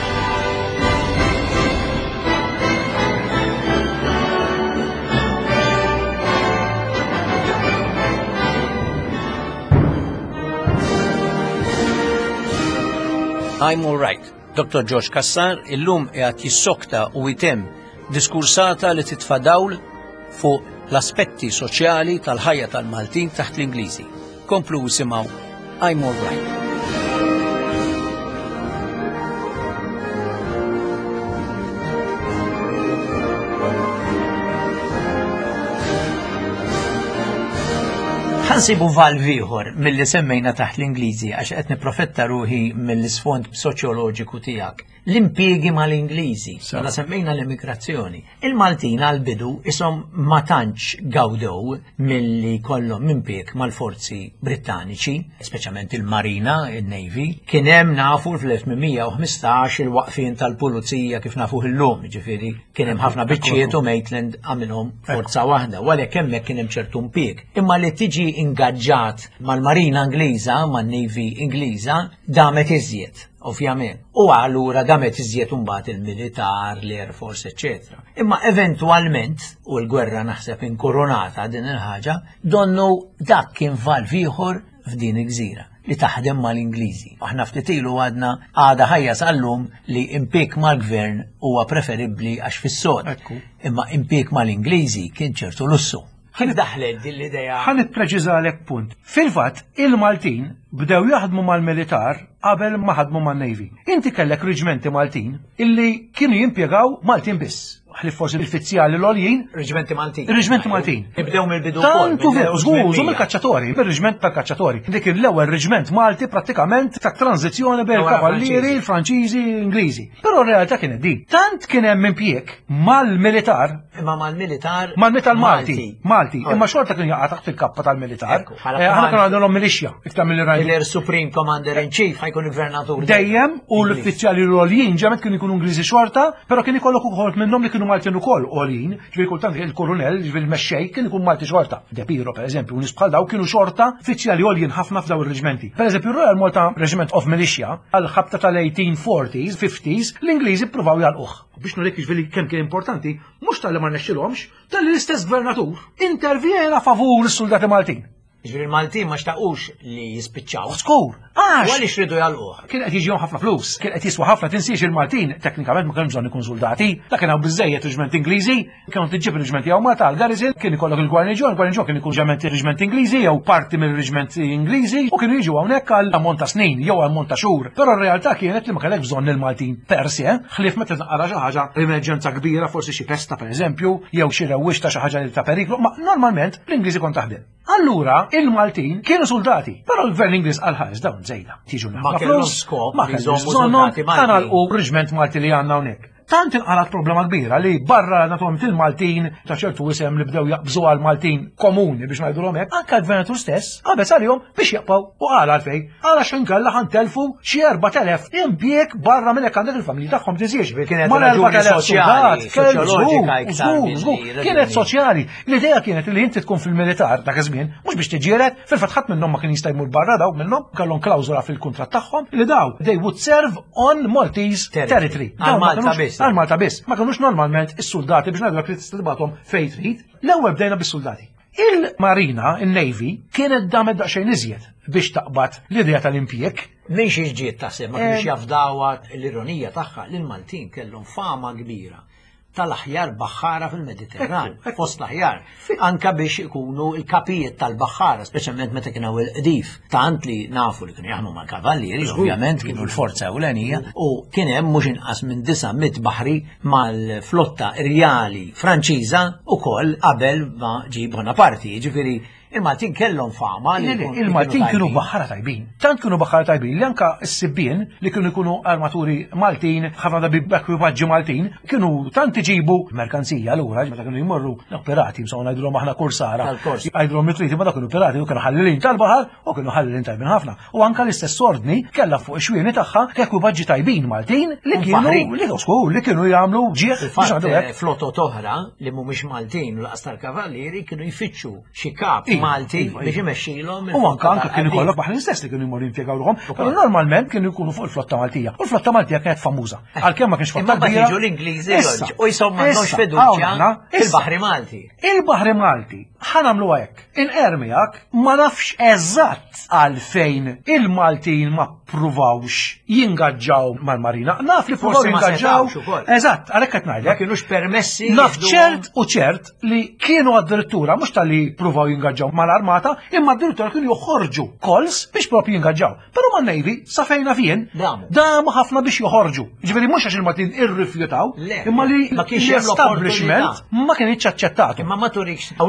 S1: I'm all right. doktor George Kassar illum qiegħed jissokta u jtemm diskursata li titfa' dawl fuq l-aspetti soċjali tal-ħajja tal-Maltin taħt l-Ingliżi. Komplu simgħu I'm all right.
S6: Ħansibu valv ieħor milli semmejna taħt l-Ingliżi għax qed nipprofetta ruħi mill-isfond soċjoloġiku tiegħek. L-impjiegi mal-Ingliżi, mela semmejna l-immigrazzjoni. Il-Maltin għal-bidu isom ma tantx gawdew milli kollhom impjieg mal-forzi Brittaniċi, speċjalment il-Marina, il-Navy. Kien hemm nafu fl-elf ħmistax il-waqfien tal-pulizija kif nafu illum, ġifieri kien hemm ħafna biċċiet u Maitland għamilhom forza waħda, u għalhekk hemmhekk kien hemm ċertu impjieg. Imma li tiġi ingaġġat mal-Marina Ingliża, man-Navy Ingliża, damet iżjed. Ovvjament. U allura damet iżjed imbagħad il-militar, l-Air Force, eċetera. Imma eventwalment, u l-gwerra naħseb inkoronata din il-ħaġa, donnu dak kien valv ieħor f'din il-gżira li taħdem mal-Ingliżi. Aħna ftit ilu għadna għada ħajja sal-lum li impik mal-gvern huwa preferibbli għax fis-sod. Imma impik mal-Ingliżi kien ċertu lussu. Kif daħlet din l-idea?
S5: Ħan ippreċiżalek punt. Fil-fatt, il-Maltin bdew jaħdmu mal-militar qabel ma ħadmu man-Navy. Inti kellek riġmenti Maltin illi kienu jimpjegaw Maltin biss. Ħlif forsi l-uffiċjali l-għoljien.
S6: Reġimenti Maltin.
S5: Reġimenti Maltin.
S6: Ibdew mill-bidu.
S5: Tantu veru, żgur, mill-kaċċatori, bir-reġiment tal-kaċċatori. Dik l-ewwel reġiment Malti prattikament ta' tranzizzjoni bejn kavallieri, il-Franċiżi, Ingliżi. Però r-realtà kienet din. Tant kien hemm impjieg mal-militar.
S6: Imma mal-militar.
S5: Mal-militar Malti. Malti. Imma xorta kien jaqa' taħt il-kappa tal-militar. Aħna kien għandhom milixja. Iktar mill-rajn.
S6: Il-Air Supreme Commander in Chief ħajkun il-Gvernatur.
S5: Dejjem u l-uffiċjali l-għoljien ġemet kienu jkunu Ingliżi xorta, però kien ikollok ukoll minnhom li kienu Maltin ukoll għolin, ġifieri kultant il-Kurunell, ġifieri il-mexxej kien ikun Malti xorta. De Piro pereżempju, nies bħal daw kienu xorta uffiċjali għoljien ħafna f'daw ir-reġimenti. Pereżempju Royal Malta Regiment of Militia għal-ħabta tal-eighteen forties, fifties, l-Ingliżi ppruvaw jalquh. Biex nurek ġifieri kemm kien importanti, mhux tal-li ma rnexxilhomx, tal-li l-istess gvernatur intervjena favur is-soldati Maltin.
S6: Ġifieri Maltin ma xtaqux li jispiċċaw.
S5: Skur. Għax.
S6: Għaliex ridu jalquh.
S5: Kien qed jiġihom ħafna flus, kien qed jiswa ħafna tinsiex il-Maltin, teknikament ma kienx bżonn ikun soldati, dak kien hawn biżejjed reġiment Ingliżi, kienu tiġġib ir-reġimenti jew Malta għall-Garrison, kien ikollok il-Gwarniġġjon, il-Gwarniġġjon kien ikun ġement ir-reġiment Ingliżi jew parti mill-reġiment Ingliżi u kienu jiġu hawnhekk għal ammont ta' snin jew ammont ta' xhur. Però r-realtà kienet li ma kellek bżonn il-Maltin per se, ħlief meta tnaqara xi ħaġa emerġenza kbira, forsi xi pesta pereżempju, jew xi rewwix ta' xi ħaġa li ta' periklu, ma normalment l-Ingliżi kont taħdem. Allura il-Maltin kienu soldati, però l-Gvern Ingliż għal ħares dawn żejda. Tiġu
S6: Ma kellhom skop
S5: ma kellhom soldati Maltin. U reġiment Malti li għandna hawnhekk. Tant inqalat problema kbira li barra naturalment il-Maltin ta' ċertu isem li bdew jaqbżu għal Maltin komuni biex ngħidulhom hekk, anke l-Gvernatur stess qabeż għalihom biex jaqbgħu u qal għalfejn għal għax inkella ħantelfu xi erba' telef impjieg barra minn hekk għandek il-familji tagħhom tiżjiex.
S6: Kienet raġuni soċjali, soċjoloġika iktar.
S5: Kienet soċjali. L-idea kienet li inti tkun fil-militar dak iż-żmien mhux biex tiġieled, fil-fatt ħadd minnhom ma kien jista' jmur barra daw minnhom kellhom klawżola fil-kuntratt tagħhom li daw they would serve on Maltese territory. Għal Malta biss. Ma kinux normalment is-soldati biex ngħidu li tista' tibgħathom fejn trid. L-ewwel bdejna bis-soldati. Il-Marina, il-Navy, kienet damet daqsxejn iżjed biex taqbad l-idea tal-impjieg.
S6: Min xi ġiet taħseb ma kienx jafdawha l-ironija tagħha li l-Maltin kellhom fama kbira tal-aħjar baħħara fil-Mediterran, fost l-aħjar, anka biex ikunu il-kapijiet tal-baħħara, speċjalment meta kienu il-qdif. Tant li nafu li kienu jaħdmu mal-kavallieri, ovvjament kienu l-forza ewlenija, u kien hemm mhux inqas minn disa' mit baħri mal-flotta irjali Franċiża ukoll qabel ma ġie Bonaparte, jiġifieri il-Maltin kellhom fama li
S5: il-Maltin kienu baħħara tajbin. Tant kienu baħħara tajbin li anka s-sibbien li kienu jkunu armaturi Maltin, ħafna da b'ekwipaġġi Maltin, kienu tant iġibu merkanzija lura meta kienu jmorru operati, msaw ngħidulhom aħna kursara. Għajdulhom mitriti ma dak kienu operati u kienu ħallilin tal-baħar u kienu ħallilin tajbin ħafna. U anka l-istess ordni kellha fuq ix-xwieni tagħha ekwipaġġi tajbin Maltin li kienu li skur li kienu jagħmlu ġieħ
S6: flotto toħra li mhumiex Maltin u laqas tal-kavallieri kienu jfittxu xi kap Malti biex imexxilhom.
S5: U anke anke kienu jkollok baħrin stess li kienu jmorru jimpjegaw ruhom, però normalment kienu jkunu fuq il-flotta Maltija. U l-flotta Maltija kienet famuża. Għalkemm ma kienx flotta kbira.
S6: Imma l-Ingliżi u jisom m'għandhomx fiduċja fil-Baħri Malti.
S5: Il-Baħri Malti ħanamlu hekk. Inqermijak ma nafx eżatt għalfejn il-Maltin ma pruvawx jingaġġaw mal-Marina. Naf li provaw jingaġġaw. Eżatt, għalhekk qed ngħidlek.
S6: Ma kienux permessi.
S5: Naf ċert u ċert li kienu addirittura mhux tal-li pruvaw jingaġġaw mal-armata, imma addirittura kienu joħorġu kols biex propju jingaġġaw. Però man-Navy sa fejna fien damu ħafna biex joħorġu. Ġifieri mhux għax il-Maltin irrifjutaw, imma li l-establishment ma kienx aċċettat.
S6: Imma ma turikx hawnhekk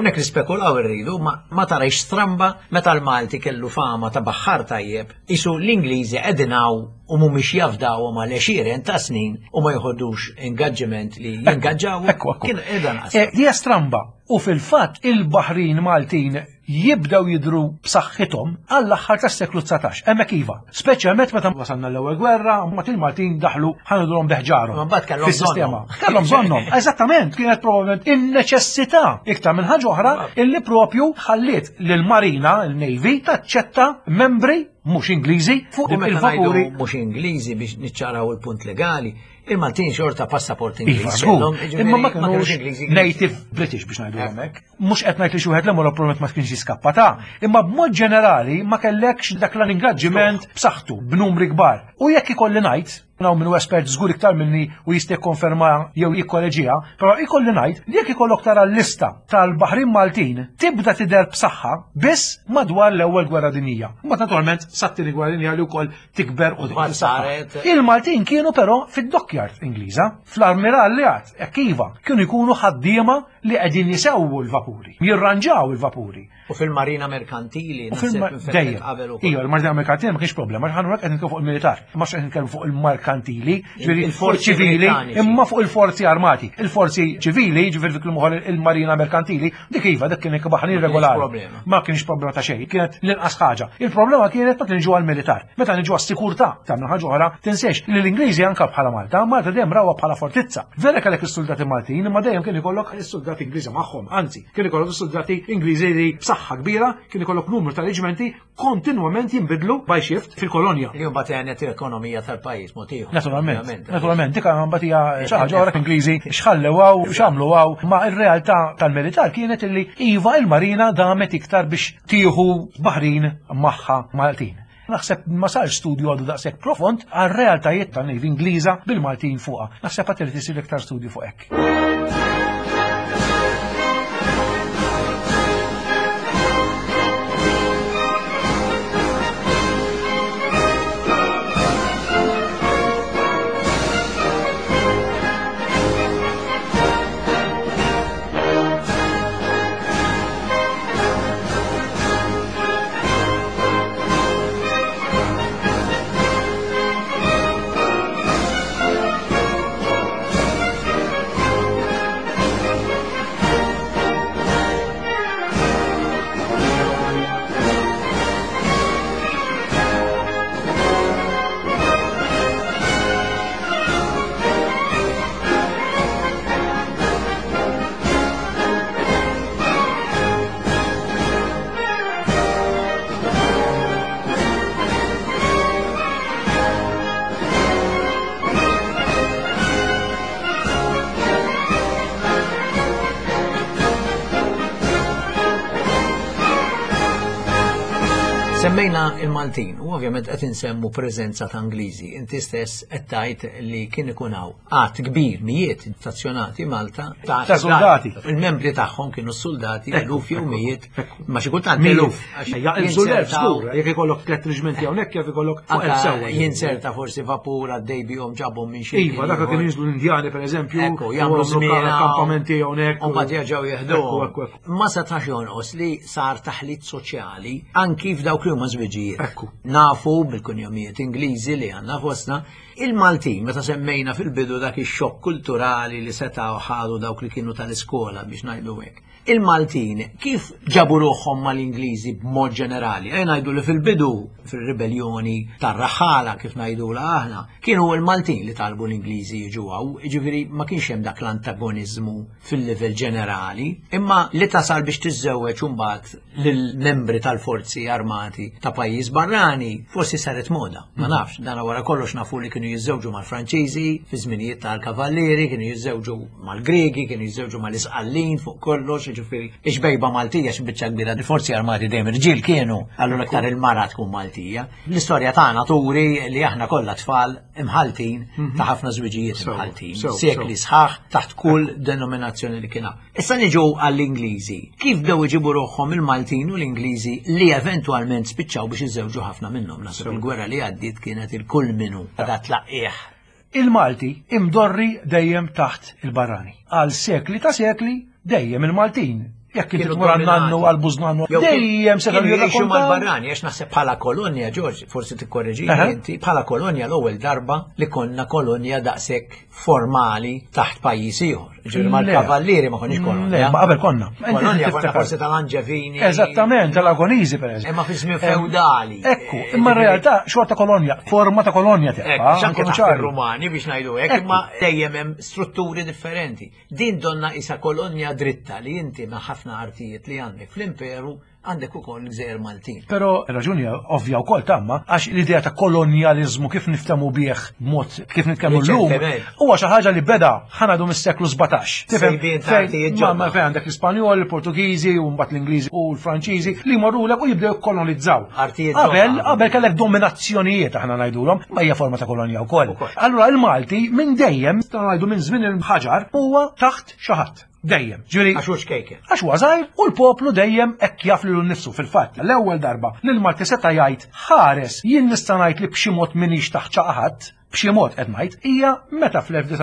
S6: nispekulaw irridu, ma, ma tarajx stramba meta l-Malti kellu fama ta' baħħar tajjeb, isu l-Ingliżi qegħdinaw u mhumiex jafdawhom għal għexieren ta' snin u ma jħoddux ingaġġiment li jingaġġaw. Kien qiegħda naqs.
S5: Hija stramba u fil-fatt il-Baħrin Maltin jibdew jidru b'saħħithom għall-aħħar tas-seklu tsatax. Hemmhekk iva, speċjalment meta wasalna l-ewwel gwerra, mbagħad il-Maltin daħlu ħanidulhom beħġarhom.
S6: Mbagħad kellhom
S5: fis-sistema. Kellhom bżonnhom. Eżattament, kienet probabbilment in-neċessità iktar minn ħaġa oħra illi propju ħalliet lill-Marina, il-Navy, taċċetta membri mhux Ingliżi fuq il-vapuri.
S6: Mhux Ingliżi biex niċċaraw il-punt legali. Il-Maltin xorta passaport Ingliż.
S5: Imma ma kienux native British biex ngħidu hemmhekk. Mhux qed ngħid li xi wieħed l-emmol probabbilment ma kienx jiskappa ta', imma b'mod ġenerali ma kellekx dak l-ingaġġiment b'saħħtu b'numri kbar. U jekk ikolli ngħid, naw minnu espert żgur iktar minni u jista' jikkonferma jew jikkolleġija, però ikolli ngħid li jekk ikollok tara l-lista tal-Baħrin Maltin tibda tidher b'saħħa biss madwar l-ewwel gwerra dinjija. Mbagħad naturalment sat-tieni gwerra dinjija li wkoll tikber u saret. Il-Maltin kienu però fid-dockyard Ingliża, fl-Armirallijat, hekk iva, kienu jkunu ħaddiema li qegħdin jisewwu l-vapuri, jirranġaw il-vapuri.
S6: U fil-Marina Merkantili,
S5: dejjem. Iva, il-Marina Merkantili ma kienx problema, ħanu hekk qed nitkellmu fuq il-militar, ma qed nitkellmu fuq il-merkantili, ġifieri il-forzi ċivili, imma fuq il-forzi armati. Il-forzi ċivili, ġifieri fil ukoll il-Marina Merkantili, dik iva dik kien baħrin regolari. Ma kienx problema ta' xejn, kienet l-inqas ħaġa. Il-problema kienet meta niġu għall-militar. Meta niġu għas-sikurtà, tagħmel ħaġa oħra, tinsejx li l-Ingliżi anke bħala Malta, Malta dejjem rawha bħala fortizza. Vera kellek is-soldati Maltin, imma dejjem kien ikollok is-soldati Ingliżi magħhom, anzi, kien ikollok is-soldati Ingliżi li b'saħħa kbira, kien ikollok numru ta' reġimenti kontinwament jinbidlu by shift fil-kolonja.
S6: Li mbagħad għenet l-ekonomija tal-pajjiż mod ieħor.
S5: Naturalment, naturalment, dik mbagħad hija xi ħaġa oħra Ingliżi xħallewhaw x'għamluhaw, ma r-realtà tal-militar kienet illi iva il-Marina damet iktar biex tieħu Baħrin magħha Maltin. Naħseb ma sarx studju għadu daqshekk profond għal realtajiet tan-Navy Ingliża bil-Maltin fuqha. Naħseb għad irid isir iktar studju fuq hekk.
S6: Semmejna il-Maltin, u ovvjament qed insemmu preżenza ta' Ingliżi. Inti stess qed tgħid li kien ikun hawn qatt kbir mijiet stazzjonati Malta
S5: ta' soldati.
S6: Il-membri tagħhom kienu soldati eluf jew mijiet, ma xi kultant eluf.
S5: Il-soldat skur, jekk ikollok tliet reġimenti hawnhekk kif ikollok fuq il-sewwa.
S6: Jinserta forsi vapur għaddej bihom ġabhom minn xi.
S5: Iva, dak kien jiżlu l-Indjani pereżempju,
S6: jagħmlu żmien
S5: akkampamenti hawnhekk.
S6: U mbagħad jerġgħu jeħduhom. Ma setax jonqos li sar taħlit soċjali anki f'dawk li huma żwiġijiet. Nafu bil-kunjomijiet Ingliżi li għandna fostna, il-Maltin meta semmejna fil-bidu dak ix-xokk kulturali li setgħu ħadu dawk li kienu tal-iskola biex ngħidu hekk. Il-Maltin kif ġabu ruħhom mal-Ingliżi b'mod ġenerali? Ej ngħidu li fil-bidu fir-ribellioni tar-raħala kif ngħidula aħna, kienu l-Maltin li talbu l-Ingliżi jiġu hawn, jiġifieri ma kienx hemm dak l-antagoniżmu fil-livell ġenerali, imma li tasal biex tiżżewweġ imbagħad lill-membri tal-forzi armati ta' pajjiż barrani forsi saret moda. Ma nafx, dan wara kollox nafu li kienu jiżżewġu mal-Franċiżi fi żminijiet tal-kavallieri, kienu jiżżewġu mal-Griegi, kienu jiżżewġu mal-Isqallin fuq kollox. Ġifieri ix-bejba Maltija x'biċċa kbira il-forzi armati dejjem irġiel kienu, allura aktar il-mara tkun Maltija. L-istorja tagħna turi li aħna kollha tfal imħaltin ta' ħafna żwiġijiet imħaltin, sekli sħaħ taħt kull denominazzjoni li kien hawn. Issa niġu għall-Ingliżi. Kif bdew iġibu ruħhom il-Maltin u l-Ingliżi li eventwalment spiċċaw biex iżewġu ħafna minnhom. Naħseb il-gwerra li għaddiet kienet il-kull minnu ta' tlaqqieħ.
S5: Il-Malti imdorri dejjem taħt il-barrani. Għal sekli ta' sekli dejjem il-Maltin Jekk inti tmur għan-nannu għal-bużnannu, dejjem se
S6: kienu jgħixu
S5: jirrakkontaw.
S6: mal-barrani, għax naħseb bħala kolonja, George, forsi tikkorreġini
S5: Aha.
S6: inti, bħala kolonja l-ewwel darba li konna kolonja daqshekk formali taħt pajjiż ieħor. Ġifieri mal-kavallieri ma konniex
S5: Le,
S6: kolonja.
S5: ma qabel konna.
S6: Kolonja konna
S5: Tiftakar.
S6: forsi tal-Anġevini.
S5: Eżattament, tal-Agonizi per eżempju.
S6: Imma fi żmien feudali.
S5: Ekku, imma r-realtà xorta kolonja, forma ta' kolonja
S6: Ekk,
S5: teħpa.
S6: xanke
S5: nkunu
S6: taħt
S5: ċari.
S6: ir-Rumani biex ngħidu hekk,
S5: Ekku.
S6: imma dejjem hemm strutturi differenti. Din donna isa kolonja dritta li inti ma' ħafna artijiet li għandek fl-imperu għandek ukoll l-Gżejjer Maltin.
S5: Pero raġuni ovvja wkoll tamma, għax l-idea ta' kolonjaliżmu kif niftemu bih mod kif nitkellmu llum,
S6: Riċentement.
S5: huwa xi ħaġa li beda ħanadu mis-seklu sebatax. Tifhem?
S6: Sejbien ta'
S5: Fejn-
S6: artijiet
S5: ma-
S6: ġodda.
S5: ma fejn għandek l-Ispanjol, il-Portugiżi u mbagħad l-Ingliżi u l-Franċiżi li jmorrulek u jibdew jikkolonizzaw.
S6: Artijiet
S5: Qabel
S6: ġodda.
S5: qabel kellek dominazzjonijiet aħna ngħidulhom, ma hija forma ta' kolonja wkoll.
S6: Ukoll.
S5: Allura il-Malti minn dejjem, ngħidu minn żmien il-ħaġar, huwa taħt xi ħadd. Dejjem. Ġifieri
S6: Għax hux kejken.
S5: għax huwa żgħir u l-poplu dejjem hekk jaf lilu nnifsu fil-fatt. L-ewwel darba li l-Malti seta' jgħid ħares jien nista' ngħid li b'xi mod minix taħt xi ħadd, b'xi mod qed ngħid, hija meta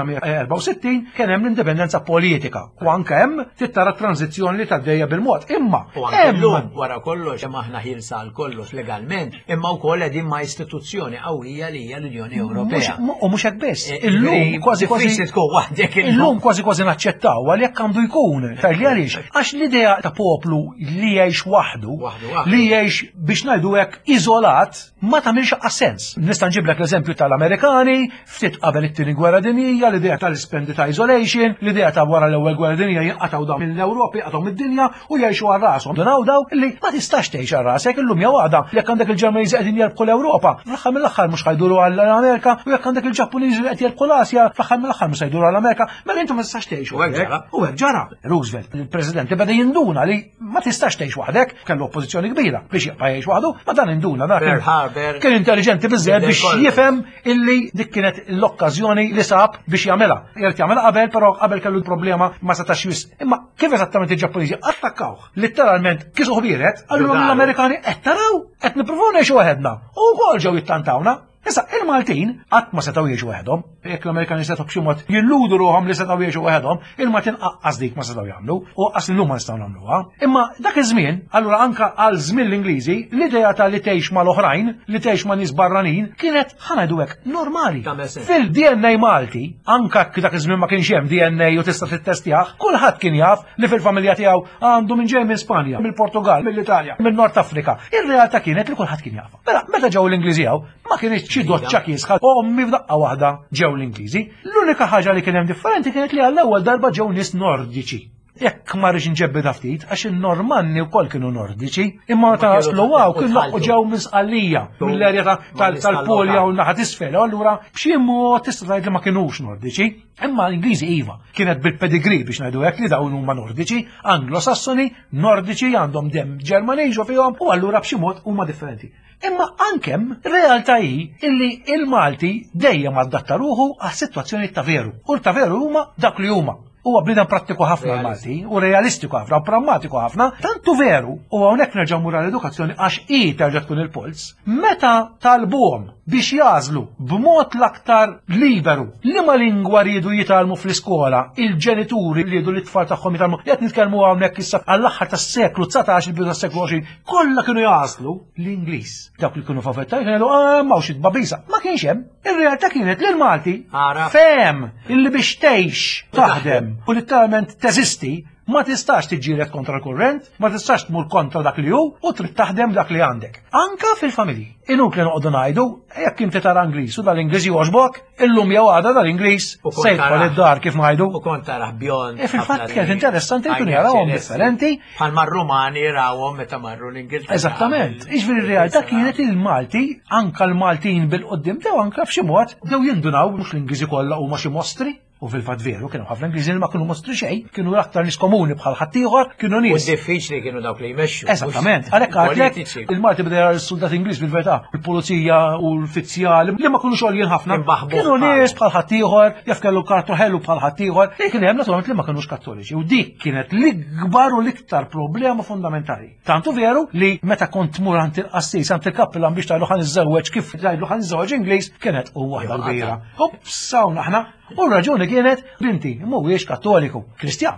S5: fl-1964 kien hemm l-indipendenza politika u anke hemm tittara tranzizzjoni li tgħaddejja bil-mod. Imma
S6: U anke
S5: hemm
S6: llum wara kollox hemm aħna ħilsa għal kollox legalment, imma wkoll qegħdin ma' istituzzjoni qawwija li hija l-Unjoni Ewropea.
S5: Mhux- u mhux hekk biss.
S6: Eh,
S5: Illum
S6: ġifieri
S5: kważi kważi
S6: diffiċli tkun waħdek illum.
S5: Illum kważi kważi naċċettaw għal jekk għandu jkun. Tajli għaliex? Għax l-idea ta' poplu li jgħix waħdu,
S6: Waħdu, waħdu.
S5: li jgħix biex ngħidu hekk iżolat, ma tagħmilx sens. Nista' nġiblek l-eżempju tal-Amerikani, ftit qabel it-tieni gwerra dinjija, l-idea tal-spendita isolation, l-idea ta' wara l-ewwel gwerra dinjija jinqataw dawn mill-Ewropa, jinqataw mid-dinja u jgħixu għal rashom. Donaw daw li ma tistax tgħix għal rasek illum jew għada jekk għandek il-Ġermaniżi qegħdin jerbħu l-Ewropa, fl-aħħar mill-aħħar mhux ħajduru għall-Amerika u jekk għandek il-Ġappuniżi li qed jerbħu l-Asja, fl-aħħar mill-aħħar mhux ħajduru għall-Amerika, mela intom ma tistax tgħix
S6: U hekk ġara.
S5: U hekk ġara. Roosevelt, il-President, beda jinduna li ma tistax tgħix waħdek, kellu oppożizzjoni kbira biex jibqa' jgħix waħdu, ma dan induna dak
S6: Pearl Harbor.
S5: kien intelligenti biżżejjed
S6: Bidel
S5: biex
S6: kollu.
S5: jifhem illi dik kienet l-okkażjoni li sab biex jagħmilha. Jrid jagħmilha qabel, però qabel kellu l-problema ma setax jis. Imma kif eżattament il-Ġappuniżi attakkawh letteralment kisu ħbieret, allura
S6: Daru.
S5: l-Amerikani qed taraw qed nippruvaw ngħixu waħedna. U wkoll ġew jittantawna. Issa, il-Maltin qatt ma setgħu jgħixu waħedhom, jekk l-Amerikani setgħu b'xi mod jilludu ruhom li setgħu jgħixu waħedhom, il-Maltin qaqqas dik ma setgħu jagħmlu u qas illum ma nistgħu nagħmluha. Imma dak iż-żmien, allura anke għal żmien l-Ingliżi, l-idea ta' li tgħix mal-oħrajn, li tgħix ma' nies barranin, kienet ħanajdu hekk normali.
S6: Tagħmel sens.
S5: Fil-D N A Malti, anke hekk dak iż-żmien ma kienx hemm D N A u tista' tittestjah, kulħadd kien jaf li fil-familja tiegħu għandu minn ġej minn Spanja, mill-Portugal, mill-Italja, minn-Nord Afrika. Ir-realtà kienet li kulħadd kien jaf. Mela, meta ġew l-Ingliżi hawn, ma kienx xi doċċa kiesħa ommi f'daqqa waħda ġew l-Ingliżi. L-unika ħaġa li kien hemm differenti kienet li għall-ewwel darba ġew nies nordiċi. Jekk ma rridx inġebbi ftit għax in-Normanni wkoll kienu nordiċi, imma ta' Slowaw kienu laqqu ġew misqallija mill-erja ta- tal- tal-Polja u l-naħat isfel, allura b'xi mod tista' tgħid li ma kinux nordiċi. Imma l-Ingliżi iva kienet bil-pedigree biex ngħidu hekk li dawn huma nordiċi, anglosassoni, nordiċi għandhom dem Ġermaniżu fihom u allura b'xi mod huma differenti. Imma ankem realtà hi illi il-Malti dejjem adatta ruħu għas-sitwazzjoni ta' veru. U ta' veru huma dak li huma. Huwa bniedem prattiku ħafna l-Malti u realistiku ħafna u prammatiku ħafna, tantu veru u hawnhekk nerġgħu mura l-edukazzjoni għax hi terġa' tkun il-puls. Meta talbuhom biex jażlu b'mod l-aktar liberu liema lingwa rridu jitalmu fl-iskola, il-ġenituri li jridu l-itfal tagħhom jitalmu, qed nitkellmu hawnhekk issa għall-aħħar tas-seklu tsatax il-bidu tas-seklu għoxrin, kollha kienu jażlu l-Ingliż. Dawk li kienu favetta kienu ah mawx babisa. Ma kienx hemm. Ir-realtà kienet li l-Malti
S6: Ara.
S5: fem illi biex tgħix taħdem u literalment teżisti ma tistax tiġġieled kontra l-kurrent, ma tistax tmur kontra dak li hu u trid taħdem dak li għandek. Anka fil-familji. Inuk li noqogħdu ngħidu, jekk inti tara Ingliż u dal-Ingliż jogħġbok, illum jew għada dal-Ingliż
S6: U kont
S5: sejfa
S6: taraħ.
S5: lid-dar kif ngħidu.
S6: U kont taraħ bjond.
S5: E fil-fatt kienet interessanti li kienu jarawhom differenti.
S6: Bħal mar-Rumani rawhom meta marru l-Ingilterra.
S5: Eżattament. Iġveri r-realtà kienet il-Malti, anka l-Maltin bil-qoddim dew anka f'xi mod dew jindunaw mhux l-Ingliżi kollha huma xi mostri. U fil-fatt veru, kienu ħafna Ingliżi li ma kienu mostri xejn, kienu aktar nies komuni bħal ħaddieħor, kienu
S6: U
S5: nies.
S6: diffiċli kienu dawk li jmexxu.
S5: Eżattament, għalhekk għadlek il-Malti bda jara l-soldat Ingliż bil-verità, il-pulizija u l-fizzjali li ma kienu xogħolin ħafna.
S6: Imbaħbuħ
S5: Kienu
S6: bħal.
S5: nies bħal ħaddieħor, jaf kellu kartu ħellu bħal ħaddieħor, li kien hemm naturalment li ma kinux kattoliċi. U dik kienet l-ikbar u l-iktar problema fundamentali. Tantu veru li meta kont tmur għand il-qassis għand il-kappillan biex tajlu ħan iżżewweġ kif tajlu ħan iżżewweġ Ingliż kienet u waħda kbira. Hop, sawna aħna. U r-raġuni kienet binti mhuwiex kattoliku, Kristjan veru.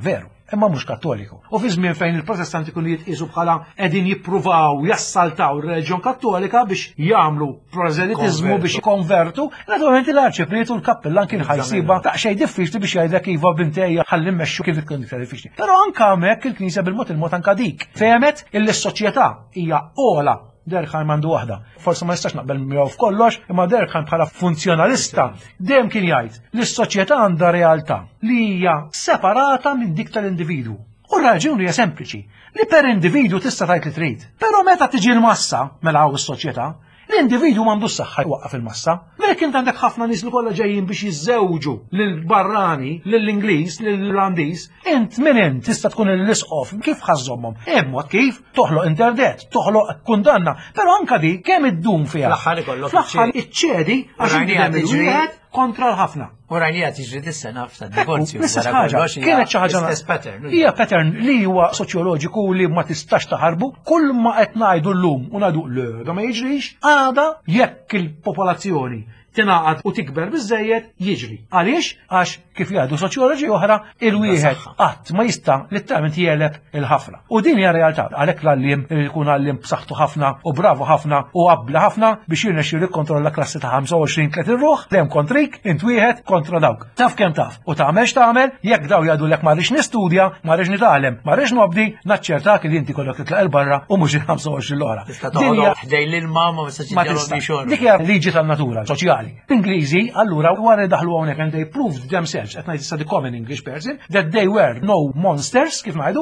S5: imma mhux Kattoliku. U fi żmien fejn il-Protestanti kienu jitqisu bħala qegħdin jippruvaw jassaltaw ir-Reliġjon Kattolika biex jagħmlu proselitiżmu biex jikonvertu, naturalment l-Arċiprietu l-Kappellan kien ħajsiba daqsxejn diffiċli biex jgħidlek iva bintejja ħalli mmexxu kif tkun diffiċli. Però anke hemmhekk il-Knisja bil-mod il-mod anke dik fehemet illi s-soċjetà hija ola. Derkheim għandu waħda. Forse ma jistax naqbel miegħu f'kollox, imma Derkheim bħala funzjonalista dejjem kien jgħid li s-soċjetà għandha realtà li hija separata minn dik tal-individwu. U r-raġuni hija sempliċi li per individwu tista' tgħid li trid. Però meta tiġi l-massa mela hawn is-soċjetà, l-individwu m'għandux saħħa jwaqqaf il-massa. Mek int għandek ħafna nies li kollha ġejjin biex jiżżewġu lill-barrani, lill-Ingliż, lill-Irlandiż, int minn int tista' tkun il-lisqof kif ħażommhom. Immod kif toħloq interdett, toħloq kundanna, però anke di kemm iddum fiha.
S6: Fl-aħħar ikollok
S5: Fl-aħħar iċċedi għax jgħid il-wieħed kontra l-ħafna.
S6: U rajnija tiġri dis-sena f'ta' divorzju.
S5: L-istess ħaġa, kienet xi ħaġa hija pattern li huwa soċjoloġiku li ma tistax taħarbu, kull ma qed ngħidu llum u ngħidu le da ma jiġrix, għada jekk il-popolazzjoni tingħaqad u tikber biżejjed jiġri. Għaliex? Għax kif jgħidu soċjoloġi oħra il-wieħed qatt ma jista' litteralment jeleb il-ħafna. U din hija realtà għalhekk l-għalliem jkun għalliem b'saħħtu ħafna u bravu ħafna u qabbla ħafna biex jirnexxi jikkontrolla klassi ta' ħamsa u għoxrin tliet irruħ dejjem kontrik int wieħed kontra dawk. Taf kemm taf u tagħmelx tagħmel jekk daw jgħidu lek ma rridx nistudja, ma rridx nitgħallem, ma rridx nobdi, naċċertak li inti kollok titlaq il-barra u mhux il-ħamsa u għoxrin l-oħra.
S6: Ħdej lil-mama ma tistax
S5: dik hija liġi tan-natura soċjali. L-Ingliżi allura wara daħlu hawnhekk and they proved themselves qed ngħid issa the common English person that they were no monsters kif ngħidu.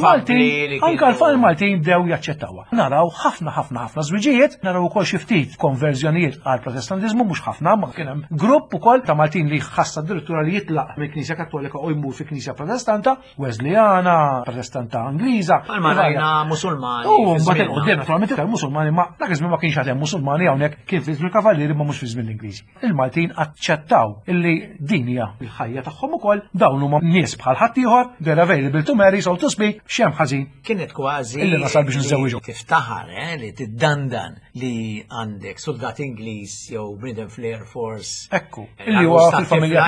S5: Anke l-Maltin bdew jaċċettawha. Naraw ħafna ħafna ħafna żwiġijiet, naraw ukoll xi ftit konverżjonijiet għal protestantizmu mhux ħafna, ma kien hemm grupp ukoll ta' Maltin li ħassa addirittura li jitlaq mill-Knisja Kattolika u jmur fi-Knisja Protestanta, Wesleyana, Protestanta Angliża.
S6: Malmarajna Musulmani.
S5: U mbagħad qudiem naturalment iktar Musulmani ma dak iż-żmien ma kienx għadhem Musulmani hawnhekk kien fi żmien Kavallieri ma mhux fi żmien l-Ingliżi. Il-Maltin aċċettaw illi din hija l-ħajja tagħhom ukoll dawn huma nies bħal ħadd ieħor they're available to marry so to speak x'hemm ħażin.
S6: Kienet kważi
S5: illi nasal biex niżewwiġu.
S6: Tiftaħar li tiddandan li għandek soldat Ingliż jew bniedem fl-Air Force.
S5: Ekku, illi huwa fil-familja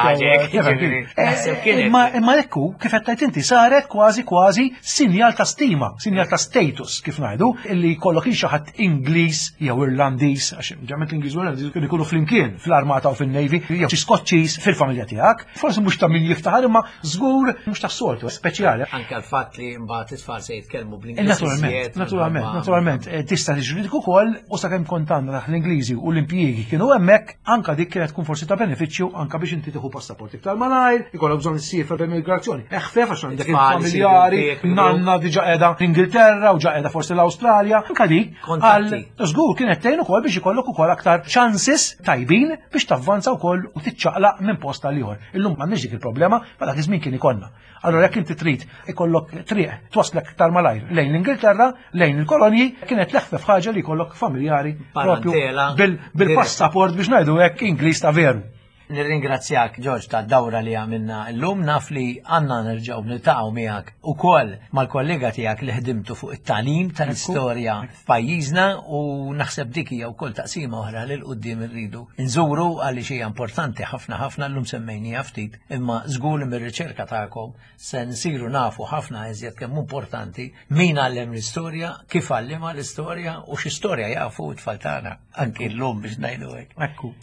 S5: tiegħek. Imma ekku kif qed tgħid inti saret kważi kważi sinjal ta' stima, sinjal ta' status kif ngħidu illi jkollok il xi ħadd Ingliż jew Irlandiż għax ġament l-Ingliż u l-Irlandiż kienu jkunu flimkien fl-armata u fin-Navy, jew xi Skoċċiż fil-familja tiegħek, forsi mhux ta' min jiftaħar imma żgur mhux tas-soltu, speċjali.
S6: Anke l-fatt li mbagħad it-tfal se jitkellmu bl-Ingliż.
S5: Naturalment, naturalment, naturalment, tista' tiġri dik ukoll u sakemm kont għandna l-Ingliżi u l-impjiegi kienu hemmhekk, anke dik kienet tkun forsi ta' benefiċċju anke biex inti tieħu passaport iktar malajr, ikollok bżonn issiefer b'immigrazzjoni. Eħfef għax għandek il-familjari, nanna diġà qiegħda fl-Ingilterra u ġa qiegħda forsi l-Awstralja, anke dik għal żgur kienet tgħin ukoll biex ikollok ukoll aktar chances tajbin biex tavvanza wkoll u tiċċaqlaq minn posta l ieħor. Illum m'għandniex dik il-problema, ma dak iż-żmien kien ikollna. Allura jekk inti trid ikollok triq twaslek iktar malajr lejn l-Ingilterra, lejn il-kolonji, kienet leħfef ħaġa li jkollok familjari propju bil-passaport biex ngħidu hekk Ingliż ta' veru.
S6: Nirringrazzjak George ta' dawra li għamilna llum naf li għandna nerġgħu niltaqgħu miegħek ukoll mal-kollega tiegħek li ħdimtu fuq it-tagħlim tal-istorja f'pajjiżna u naħseb dik hija wkoll taqsima oħra lil quddiem irridu nżuru għaliex hija importanti ħafna ħafna llum semmejniha ftit imma żgur li mir-riċerka tagħkom se nsiru nafu ħafna iżjed kemm importanti min għallem l-istorja, kif għallimha l-istorja u x'istorja jafu t-tfal tagħna anke llum biex ngħidu hekk.
S5: Ekku.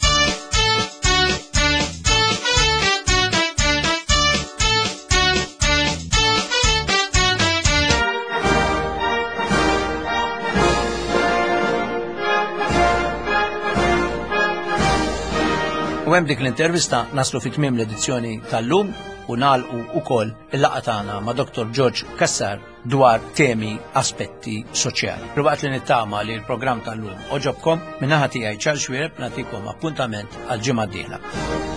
S1: U hemm dik l-intervista naslu fi tmiem l-edizzjoni tal-lum u nagħlqu wkoll il-laqgħa tagħna ma' Doktor George Kassar dwar temi aspetti soċjali. Pruvaqt li nittama li l-programm tal-lum oġobkom minnaħa tiegħi Charles Schwirb nagħtikom appuntament għal ġimgħa d-dieħla.